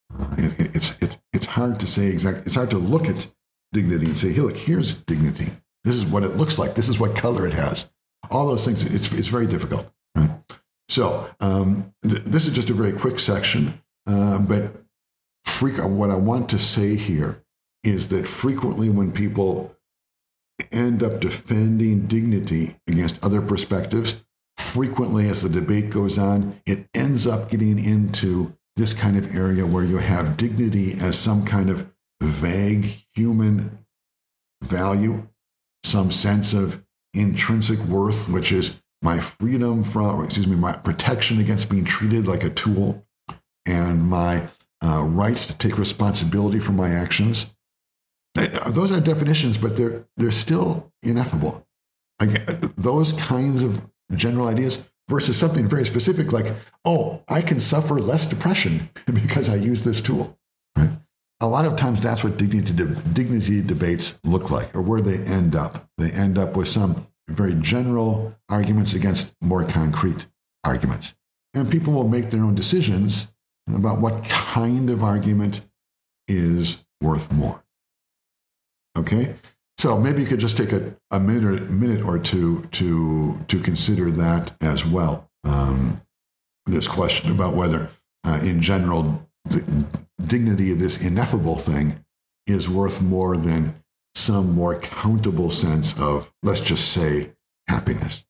A: It's hard to say exactly. It's hard to look at dignity and say, "Hey, look, here's dignity. This is what it looks like. This is what color it has." All those things. It's very difficult. Right? So this is just a very quick section, but what I want to say here is that frequently when people end up defending dignity against other perspectives, frequently as the debate goes on, it ends up getting into this kind of area where you have dignity as some kind of vague human value, some sense of intrinsic worth, which is my freedom my protection against being treated like a tool, and my right to take responsibility for my actions. Those are definitions, but they're still ineffable. Again, those kinds of general ideas versus something very specific like, oh, I can suffer less depression because I use this tool. Right? A lot of times that's what dignity debates look like, or where they end up. They end up with some very general arguments against more concrete arguments. And people will make their own decisions about what kind of argument is worth more. Okay? So maybe you could just take a minute or two to consider that as well. This question about whether, in general, the dignity of this ineffable thing is worth more than some more countable sense of, let's just say, happiness.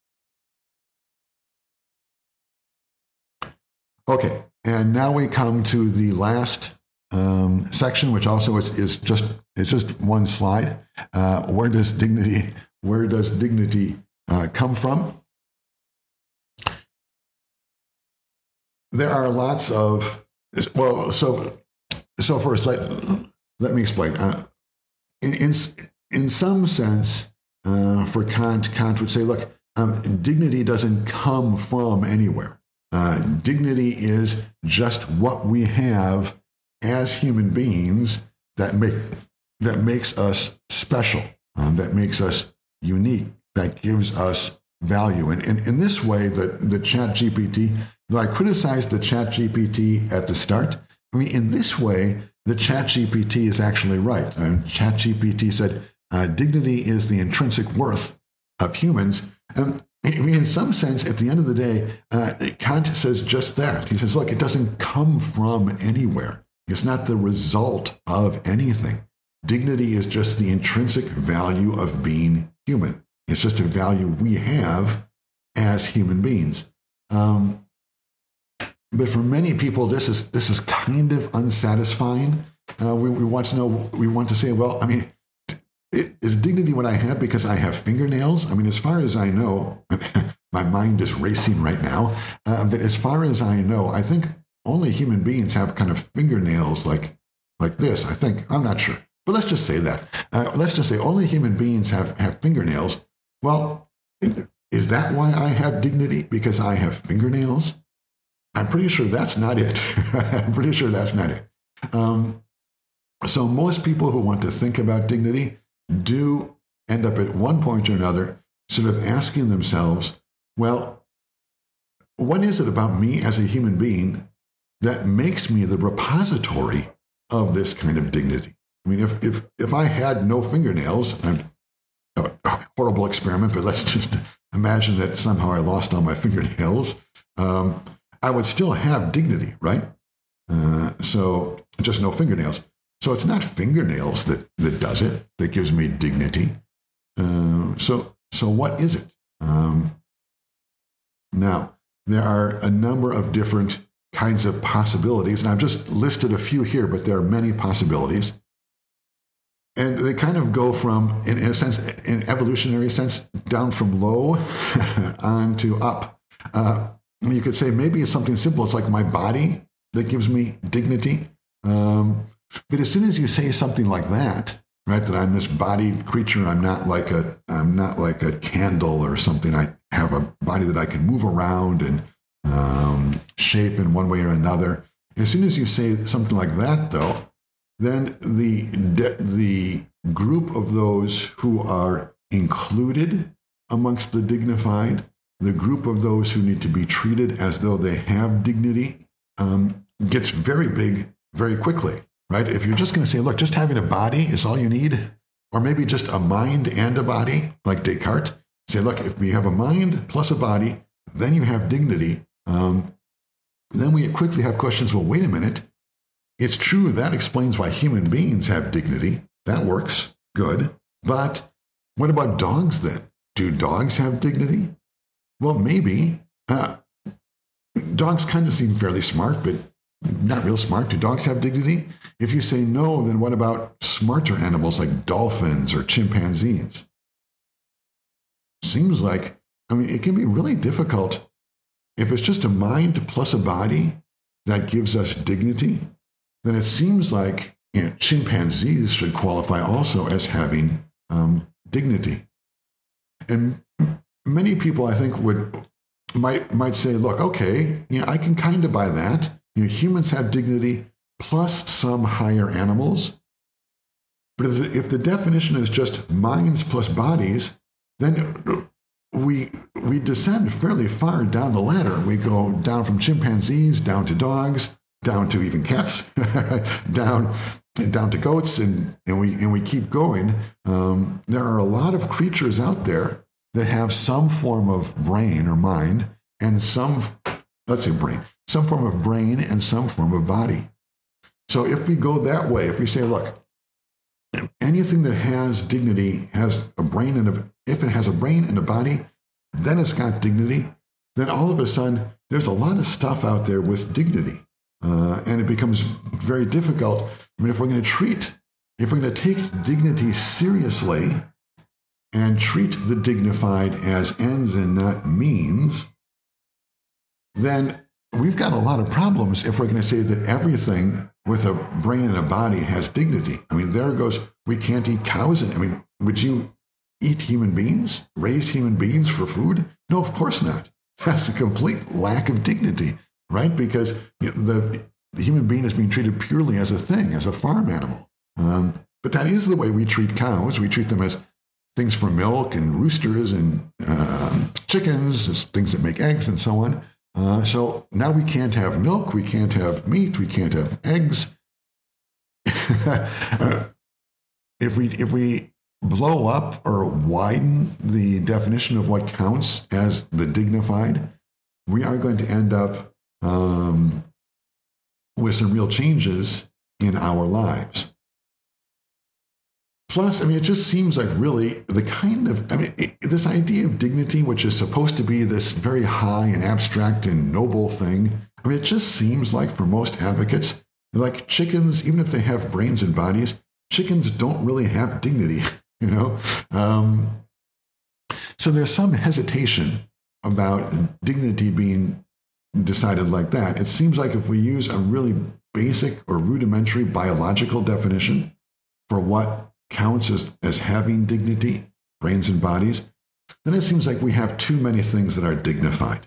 A: Okay, and now we come to the last section, which also is just one slide. Where does dignity come from? There are lots of so first let me explain. In some sense, for Kant would say, look, dignity doesn't come from anywhere. Dignity is just what we have as human beings that makes us special, that makes us unique, that gives us value. And in this way, the ChatGPT, though I criticized the ChatGPT at the start, in this way, the ChatGPT is actually right. ChatGPT said, dignity is the intrinsic worth of humans. In some sense, at the end of the day, Kant says just that. He says, look, it doesn't come from anywhere. It's not the result of anything. Dignity is just the intrinsic value of being human. It's just a value we have as human beings. But for many people, this is kind of unsatisfying. We want to know. We want to say, well, is dignity what I have because I have fingernails? As far as I know, my mind is racing right now. But as far as I know, I think only human beings have kind of fingernails like this. I think. I'm not sure. But let's just say that. Let's just say only human beings have fingernails. Well, is that why I have dignity? Because I have fingernails? I'm pretty sure that's not it. So most people who want to think about dignity do end up at one point or another sort of asking themselves, well, what is it about me as a human being that makes me the repository of this kind of dignity? If I had no fingernails, a horrible experiment, but let's just imagine that somehow I lost all my fingernails, I would still have dignity, right? So just no fingernails. So it's not fingernails that does it, that gives me dignity. So what is it? Now, there are a number of different kinds of possibilities, and I've just listed a few here, but there are many possibilities. And they kind of go from, in a sense, in evolutionary sense, down from low on to up. You could say maybe it's something simple. It's like my body that gives me dignity. But as soon as you say something like that, right, that I'm this bodied creature, I'm not like a candle or something. I have a body that I can move around and shape in one way or another. As soon as you say something like that, though, then the group of those who are included amongst the dignified, the group of those who need to be treated as though they have dignity, gets very big very quickly, right? If you're just going to say, look, just having a body is all you need, or maybe just a mind and a body, like Descartes, say, look, if we have a mind plus a body, then you have dignity. Then we quickly have questions, well, wait a minute. It's true that explains why human beings have dignity. That works. Good. But what about dogs then? Do dogs have dignity? Well, maybe. Dogs kind of seem fairly smart, but not real smart. Do dogs have dignity? If you say no, then what about smarter animals like dolphins or chimpanzees? Seems like, it can be really difficult. If it's just a mind plus a body that gives us dignity, then it seems like chimpanzees should qualify also as having dignity. And many people, I think, might say, look, okay, I can kind of buy that. Humans have dignity plus some higher animals. But if the definition is just minds plus bodies, then we descend fairly far down the ladder. We go down from chimpanzees, down to dogs, down to even cats, down to goats, and we keep going. There are a lot of creatures out there that have some form of brain or mind, and some form of brain and some form of body. So if we go that way, if we say, look, anything that has dignity has a brain if it has a brain and a body, then it's got dignity. Then all of a sudden, there's a lot of stuff out there with dignity. And it becomes very difficult. If we're going to take dignity seriously and treat the dignified as ends and not means, then we've got a lot of problems if we're going to say that everything with a brain and a body has dignity. There goes, we can't eat cows. Would you eat human beings, raise human beings for food? No, of course not. That's a complete lack of dignity, right? Because the human being is being treated purely as a thing, as a farm animal. But that is the way we treat cows. We treat them as things for milk, and roosters and chickens, as things that make eggs and so on. So now we can't have milk, we can't have meat, we can't have eggs. If we blow up or widen the definition of what counts as the dignified, we are going to end up with some real changes in our lives. Plus, it just seems like really the kind of, this idea of dignity, which is supposed to be this very high and abstract and noble thing, it just seems like for most advocates, like chickens, even if they have brains and bodies, chickens don't really have dignity, So there's some hesitation about dignity being decided like that. It seems like if we use a really basic or rudimentary biological definition for what counts as having dignity, brains and bodies, then it seems like we have too many things that are dignified.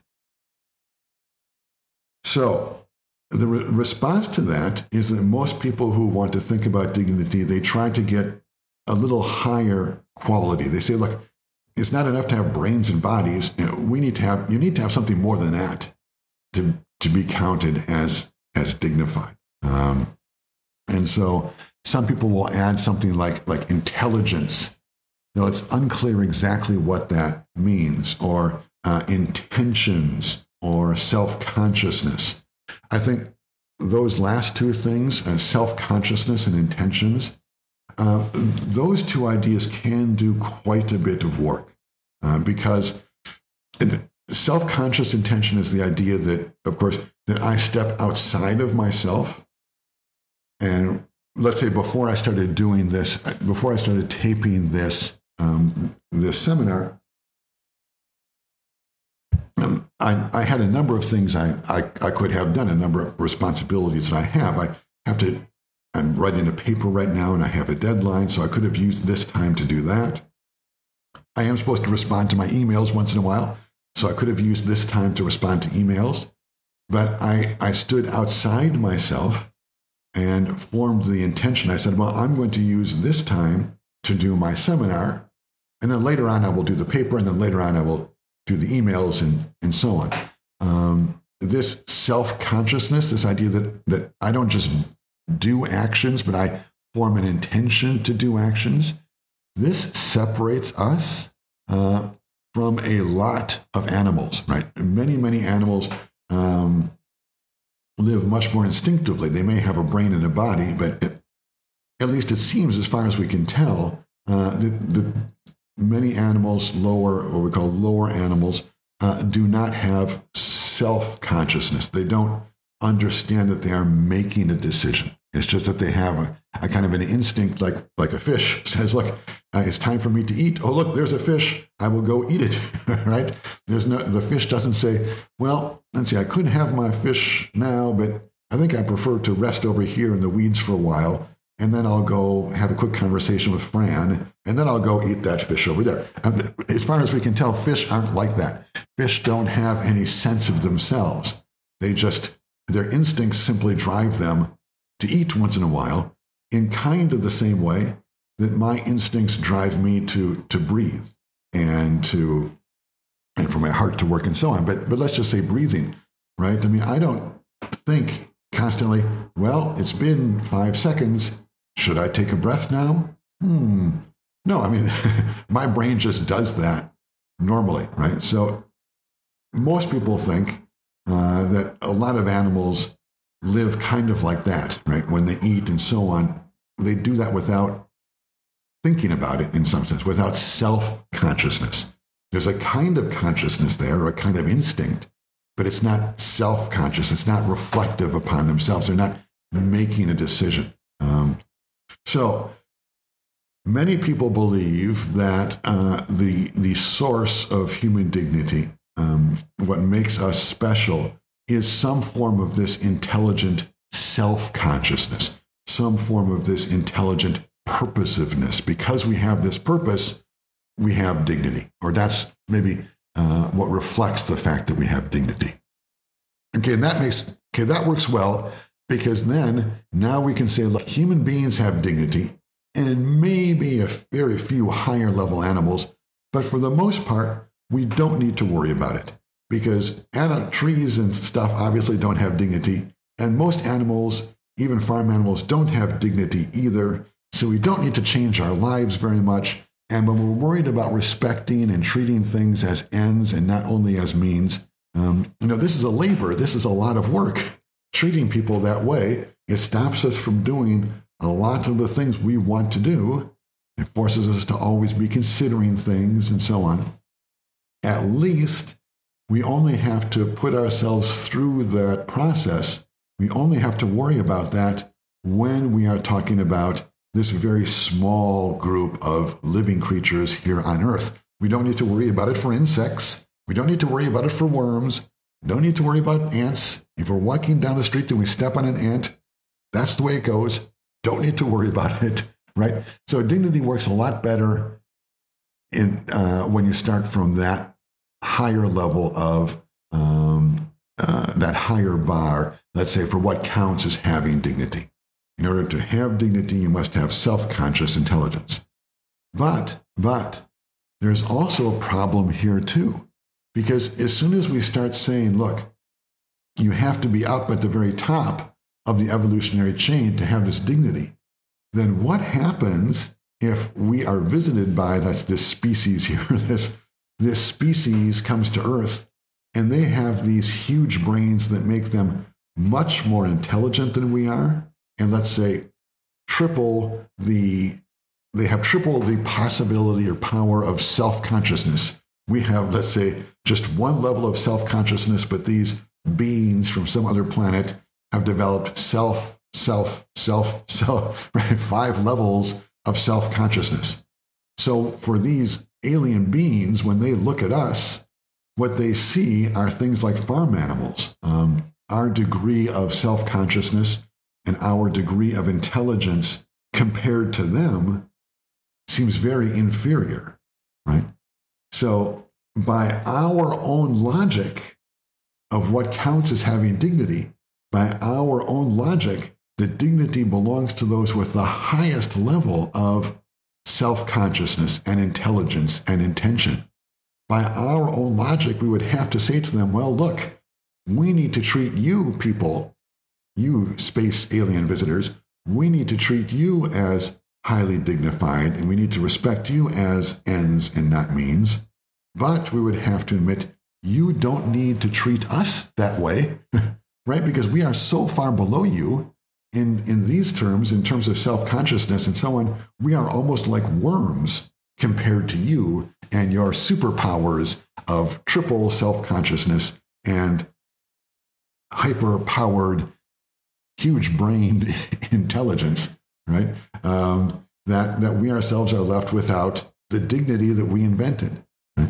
A: So the response to that is that most people who want to think about dignity, they try to get a little higher quality. They say, look, it's not enough to have brains and bodies. You need to have something more than that to be counted as dignified. And so some people will add something like intelligence. It's unclear exactly what that means, or intentions, or self-consciousness. I think those last two things, self-consciousness and intentions, those two ideas can do quite a bit of work because self-conscious intention is the idea that, of course, that I step outside of myself. And let's say before I started doing this, before I started taping this, this seminar, I had a number of things I could have done, a number of responsibilities that I have. I'm writing a paper right now and I have a deadline, so I could have used this time to do that. I am supposed to respond to my emails once in a while, so I could have used this time to respond to emails. But I stood outside myself and formed the intention. I said, well, I'm going to use this time to do my seminar, and then later on I will do the paper, and then later on I will do the emails and so on. This self-consciousness, this idea that I don't just do actions, but I form an intention to do actions, this separates us from a lot of animals, right? Many, many animals live much more instinctively. They may have a brain and a body, but at least it seems, as far as we can tell, the many animals, what we call lower animals, do not have self-consciousness. They don't understand that they are making a decision. It's just that they have a kind of an instinct, like a fish says, look, it's time for me to eat. Oh, look, there's a fish. I will go eat it, right? The fish doesn't say, well, let's see, I could have my fish now, but I think I prefer to rest over here in the weeds for a while, and then I'll go have a quick conversation with Fran, and then I'll go eat that fish over there. As far as we can tell, fish aren't like that. Fish don't have any sense of themselves. Their instincts simply drive them to eat once in a while, in kind of the same way that my instincts drive me to breathe and for my heart to work and so on. But let's just say breathing, right? I mean, I don't think constantly, well, it's been 5 seconds. Should I take a breath now? No, I mean, my brain just does that normally, right? So most people think that a lot of animals live kind of like that, right? When they eat and so on, they do that without thinking about it in some sense, without self-consciousness. There's a kind of consciousness there, or a kind of instinct, but it's not self-conscious. It's not reflective upon themselves. They're not making a decision. So many people believe that the source of human dignity, what makes us special, is some form of this intelligent self-consciousness, some form of this intelligent purposiveness. Because we have this purpose, we have dignity, or that's maybe what reflects the fact that we have dignity. Okay, and that works well, because then now we can say, look, human beings have dignity, and maybe a very few higher level animals, but for the most part, we don't need to worry about it, because trees and stuff obviously don't have dignity, and most animals, even farm animals, don't have dignity either, so we don't need to change our lives very much. And when we're worried about respecting and treating things as ends and not only as means, this is a labor, this is a lot of work. Treating people that way, it stops us from doing a lot of the things we want to do. It forces us to always be considering things and so on. At least we only have to put ourselves through that process. We only have to worry about that when we are talking about this very small group of living creatures here on Earth. We don't need to worry about it for insects. We don't need to worry about it for worms. We don't need to worry about ants. If we're walking down the street and we step on an ant, that's the way it goes. Don't need to worry about it, right? So dignity works a lot better when you start from that higher level of that higher bar, let's say, for what counts as having dignity. In order to have dignity, you must have self-conscious intelligence. But there's also a problem here too, because as soon as we start saying, look, you have to be up at the very top of the evolutionary chain to have this dignity, then what happens if we are visited by, that's this species here, this species comes to Earth, and they have these huge brains that make them much more intelligent than we are, and let's say they have triple the possibility or power of self-consciousness We have, let's say, just one level of self-consciousness, but these beings from some other planet have developed self, right? 5 levels of self-consciousness. So for these alien beings, when they look at us, what they see are things like farm animals. Our degree of self-consciousness and our degree of intelligence compared to them seems very inferior, right? So by our own logic of what counts as having dignity, by our own logic, the dignity belongs to those with the highest level of self-consciousness and intelligence and intention. By our own logic, we would have to say to them, well, look, we need to treat you people, you space alien visitors, we need to treat you as highly dignified, and we need to respect you as ends and not means. But we would have to admit, you don't need to treat us that way, right? Because we are so far below you in these terms, in terms of self-consciousness and so on. We are almost like worms compared to you and your superpowers of triple self-consciousness and hyper-powered, huge-brained intelligence, right? That we ourselves are left without the dignity that we invented. Right?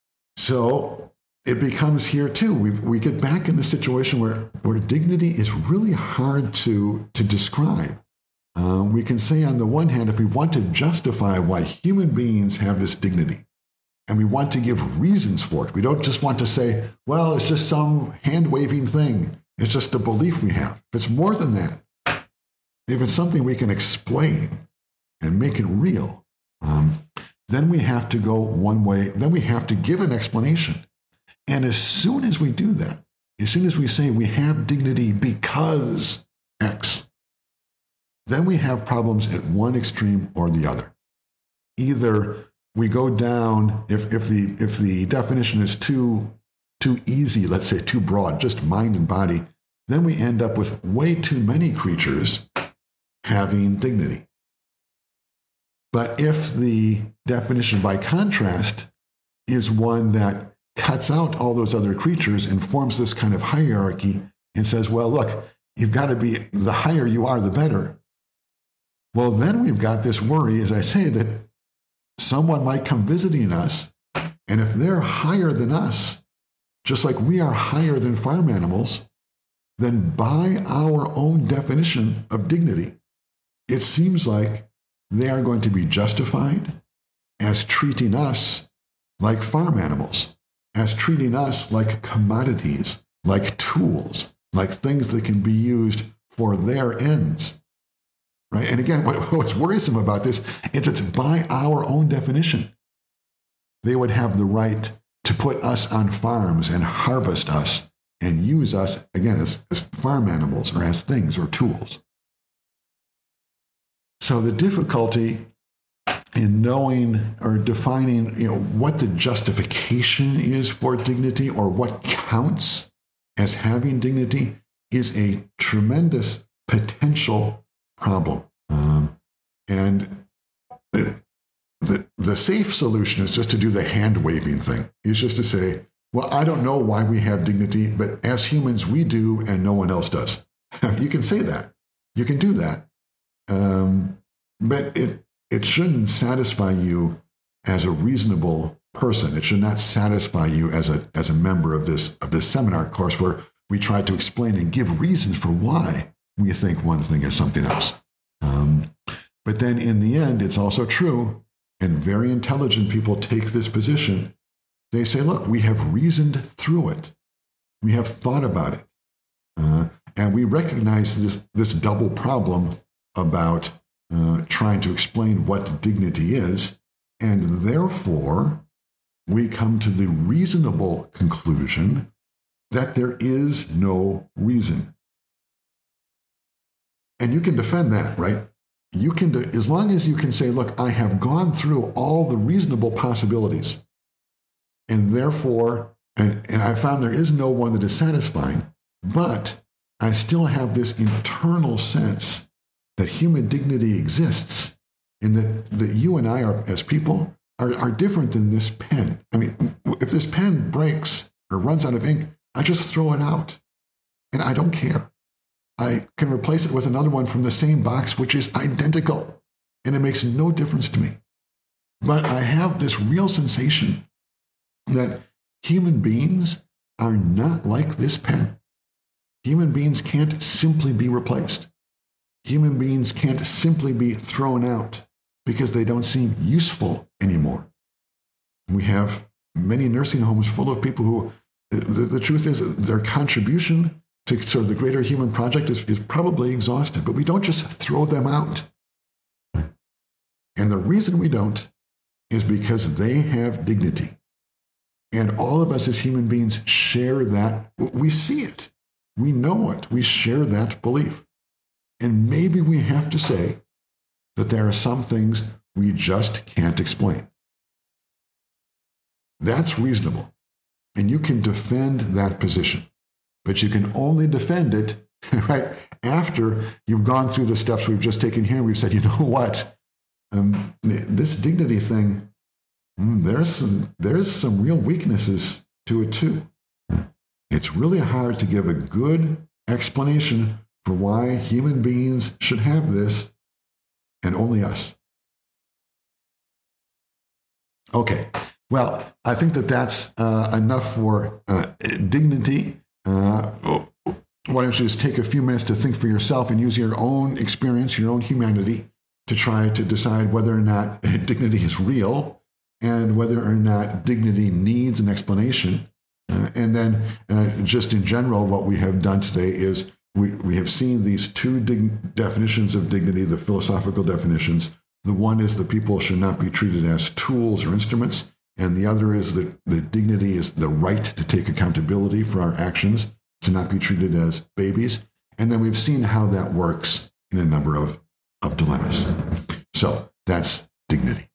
A: So it becomes here too. We get back in the situation where dignity is really hard to describe. We can say on the one hand, if we want to justify why human beings have this dignity, and we want to give reasons for it, we don't just want to say, well, it's just some hand-waving thing. It's just a belief we have. If it's more than that, if it's something we can explain and make it real, then we have to go one way. Then we have to give an explanation. And as soon as we do that, as soon as we say we have dignity because X, then we have problems at one extreme or the other. Either we go down, if the definition is too easy, let's say too broad, just mind and body, then we end up with way too many creatures having dignity. But if the definition, by contrast, is one that cuts out all those other creatures and forms this kind of hierarchy and says, well, look, you've got to be, the higher you are, the better. Well, then we've got this worry, as I say, that someone might come visiting us, and if they're higher than us, just like we are higher than farm animals, then by our own definition of dignity, it seems like they are going to be justified as treating us like farm animals, as treating us like commodities, like tools, like things that can be used for their ends. Right? And again, what's worrisome about this is it's by our own definition. They would have the right to put us on farms and harvest us and use us, again, as farm animals or as things or tools. So the difficulty in knowing or defining, what the justification is for dignity or what counts as having dignity is a tremendous potential problem. And the safe solution is just to do the hand-waving thing. Is just to say, well, I don't know why we have dignity, but as humans, we do, and no one else does. You can say that. You can do that. But it shouldn't satisfy you as a reasonable person. It should not satisfy you as a member of this seminar course where we try to explain and give reasons for why we think one thing is something else. But then in the end, it's also true, and very intelligent people take this position. They say, look, we have reasoned through it. We have thought about it. And we recognize this double problem about trying to explain what dignity is. And therefore, we come to the reasonable conclusion that there is no reason. And you can defend that, right? You can, as long as you can say, look, I have gone through all the reasonable possibilities, and therefore, and I found there is no one that is satisfying, but I still have this internal sense that human dignity exists, and that you and I are, as people, are different than this pen. I mean, if this pen breaks or runs out of ink, I just throw it out. And I don't care. I can replace it with another one from the same box, which is identical. And it makes no difference to me. But I have this real sensation that human beings are not like this pen. Human beings can't simply be replaced. Human beings can't simply be thrown out because they don't seem useful anymore. We have many nursing homes full of people who, the truth is, their contribution to sort of the greater human project is probably exhausted, but we don't just throw them out. And the reason we don't is because they have dignity. And all of us as human beings share that. We see it. We know it. We share that belief. And maybe we have to say that there are some things we just can't explain. That's reasonable. And you can defend that position. But you can only defend it right after you've gone through the steps we've just taken here. We've said, you know what? This dignity thing, there's some real weaknesses to it too. It's really hard to give a good explanation for why human beings should have this, and only us. Okay, well, I think that's enough for dignity. Why don't you just take a few minutes to think for yourself and use your own experience, your own humanity, to try to decide whether or not dignity is real and whether or not dignity needs an explanation. And then just in general, what we have done today is we have seen these two definitions of dignity, the philosophical definitions. The one is that people should not be treated as tools or instruments. And the other is that the dignity is the right to take accountability for our actions, to not be treated as babies. And then we've seen how that works in a number of dilemmas. So that's dignity.